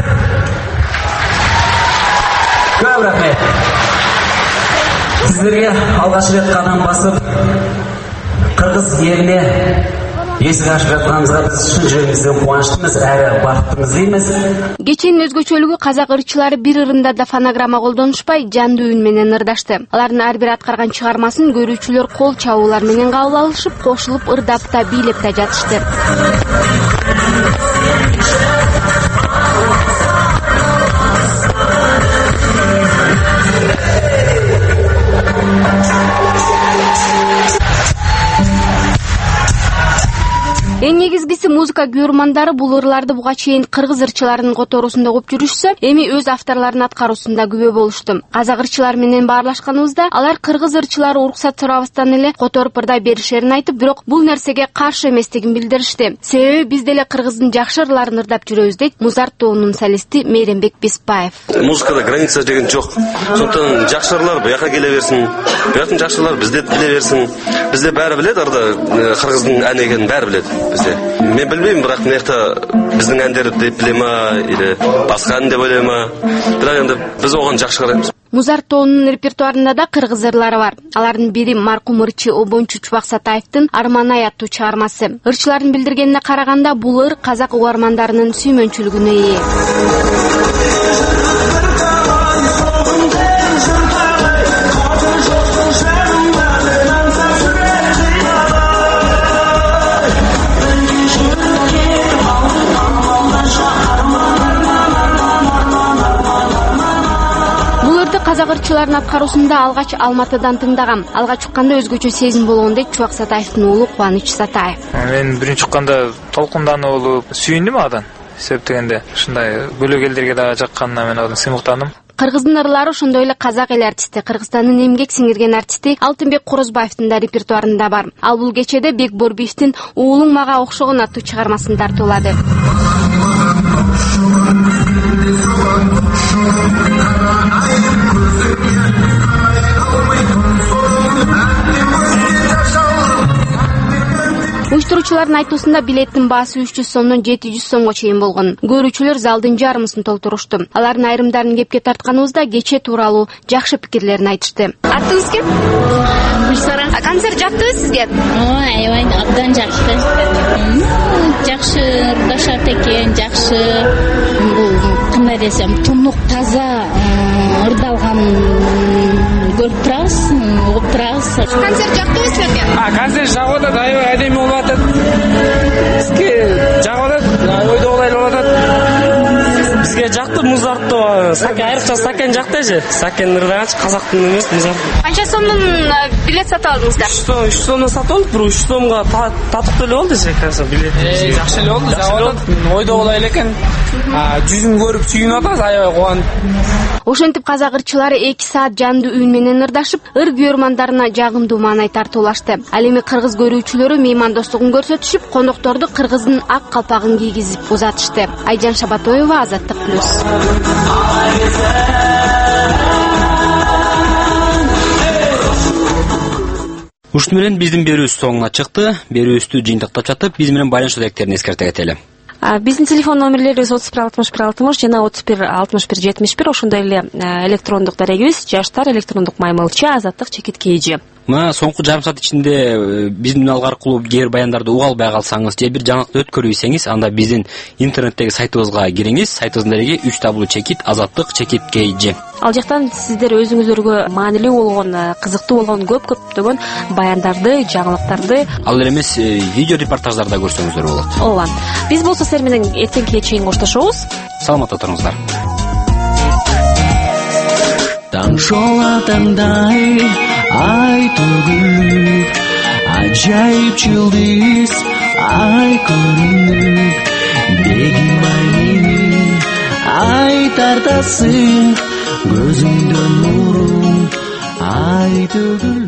Көп рахмет. Сіздерге алғаш рет қадам басып, қырғыз еліне есік ашып жатқанымызға біз шын жүрегімізден қуаныштымыз, әрі бақыттымыз дейміз. Кеченин өзгөчөлүгү казак ырчылары бир ырында да фонограмма колдонушпай, жандуу үн менен ырдашты. Алардын ар бир аткарган чыгармасын көрүүчүлөр кол чабуулар менен кабыл алышып, кошулуп ырдап та бийлеп та жатышты. Эң негизгиси музыка көрмандары бул ырларды буга чейин кыргыз ырчыларынын которуусунда угуп жүрүшсө, эми өз авторлорунун аткаруусунда күбө болушту. Казак ырчылары менен баарлашканыбызда алар кыргыз ырчылары уруксат сурабастан эле которуп ырдай беришерин айтып, бирок бул нерсеге каршы эместигин билдиришти. Себеби биз деле кыргыздын жакшы ырларын ырдап жүрөбүз дейт Музарт тобунун солисти Мейрембек Беспаев. Музыкада граница деген жок. Сондықтан жакшы ырлар бияка келе берсин. Биятын жакшы ырлар бизде биле берсин. Бизде баары билет, ырда кыргыздын әни экенин баары билет. Мен билбейм, бирок мынакта биздин әндер деп билема или башка ән деп ойлойма. Бирок эми биз огон жакшы карайбыз. Музарт тобунун репертуарында да кыргыз ырлары бар. Алардын бири маркум ырчы Обончу Чубаксатаевдин Арманай аттуу чыгармасы. Ырчылардын билдиргенине караганда бул ыр казак угармандарынын сүймөнчүлүгүнө ээ. Казак ырчыларынын аткаруусунда алгач Алматыдан тыңдагам. Алга чыкканда өзгөчө сезим болгон дейт Чубаксатаевдин уулу Кубаныч Сатаев. Мен биринчи чыкканда толкунданып болуп сүйүндүм адан. Себептегенде ушундай бөлөгелдерге дагы жакканына мен адан сыймыктандым. Кыргыздын ырлары ошондой эле казак эл артисти, Кыргызстандын эмгек сиңирген артисти Алтынбек Корозбаевдин да репертуарында бар. Ал бул кечеде Бек Борбиевдин Уулуң мага окшогон аттуу чыгармасын тартуулады. Уюштуруучулардын айтуусунда билеттин баасы үч жүз сомдон жети жүз сомго чейин болгон. Көрүүчүлөр залдын жарымысын толтурушту. Алардын айрымдарын кепке тартканыбызда кече тууралуу жакшы пикирлерин айтышты. Атыңыз ким? Гүлсара. Концерт жактыбы сизге? Ой, аябай абдан жакшы. Жакшы ырдашат экен, жакшы. Бул кандай десем, тунук таза ырдалган көрүп турабыз, угуп турабыз. Концерт жактыбы силерге? А, концерт жагып атат, аябай адеми болуп атат. Бизге жагып атат, ойдогулай болуп атат. Бизге жакты музартты, сакен айрыкча сакен жакты же. Сакен ырдаганчы казактын эмес музарт. Канча сомдон билет сатып алдыңыздар? үч сомдон сатып алдык, бирок үч сомго татыктуу эле болду же, кажется, билет. Жакшы эле болду, жагып атат. Ойдогулай эле экен. Жүзүн көрүп сүйүнүп атабыз, аябай кубанып. Ошентип казак ырчылары эки саат жандуу үн менен ырдашып, ыр күйөрмандарына жагымдуу маанай тартуулашты. Ал эми кыргыз көрүүчүлөрү меймандостугун көрсөтүшүп, конокторду кыргыздын ак калпагын кийгизип узатышты. Айжан Шабатоева, Азаттык плюс. Ушуну менен биздин берүүбүз соңуна чыкты. Берүүбүздү жыйынтыктап жатып, биз менен байланышуу керектерин эскерте кетели. Биздин телефон номерлерибиз отуз бир алтымыш бир алтымыш жана отуз бир алтымыш бир жетимиш бир. Ошондой эле электрондук дарегибиз жаштар электрондук маймылчы азаттык чекит kg. Мына соңку жарым саат ичинде биздин алгар аркылуу кээ бир баяндарды уга албай калсаңыз же бир жаңылыкты өткөрүп ийсеңиз, анда биздин интернеттеги сайтыбызга кириңиз. Сайтыбыздын дареги үч дабл ю чекит азаттык чекит kg. Ал жактан сиздер өзүңүздөргө маанилүү болгон, кызыктуу болгон көп көптөгөн баяндарды, жаңылыктарды, ал эле эмес видео репортаждарды да көрсөңүздөр болот. Ооба. Биз болсо силер менен эртеңкиге чейин коштошобуз. Саламатта туруңуздар. Таң жолатаңдай ай төгүп, ажайып жылдыз ай көрүнүп, бегим ай мени ай тартасың, көзүңдөн нурун ай төгүп.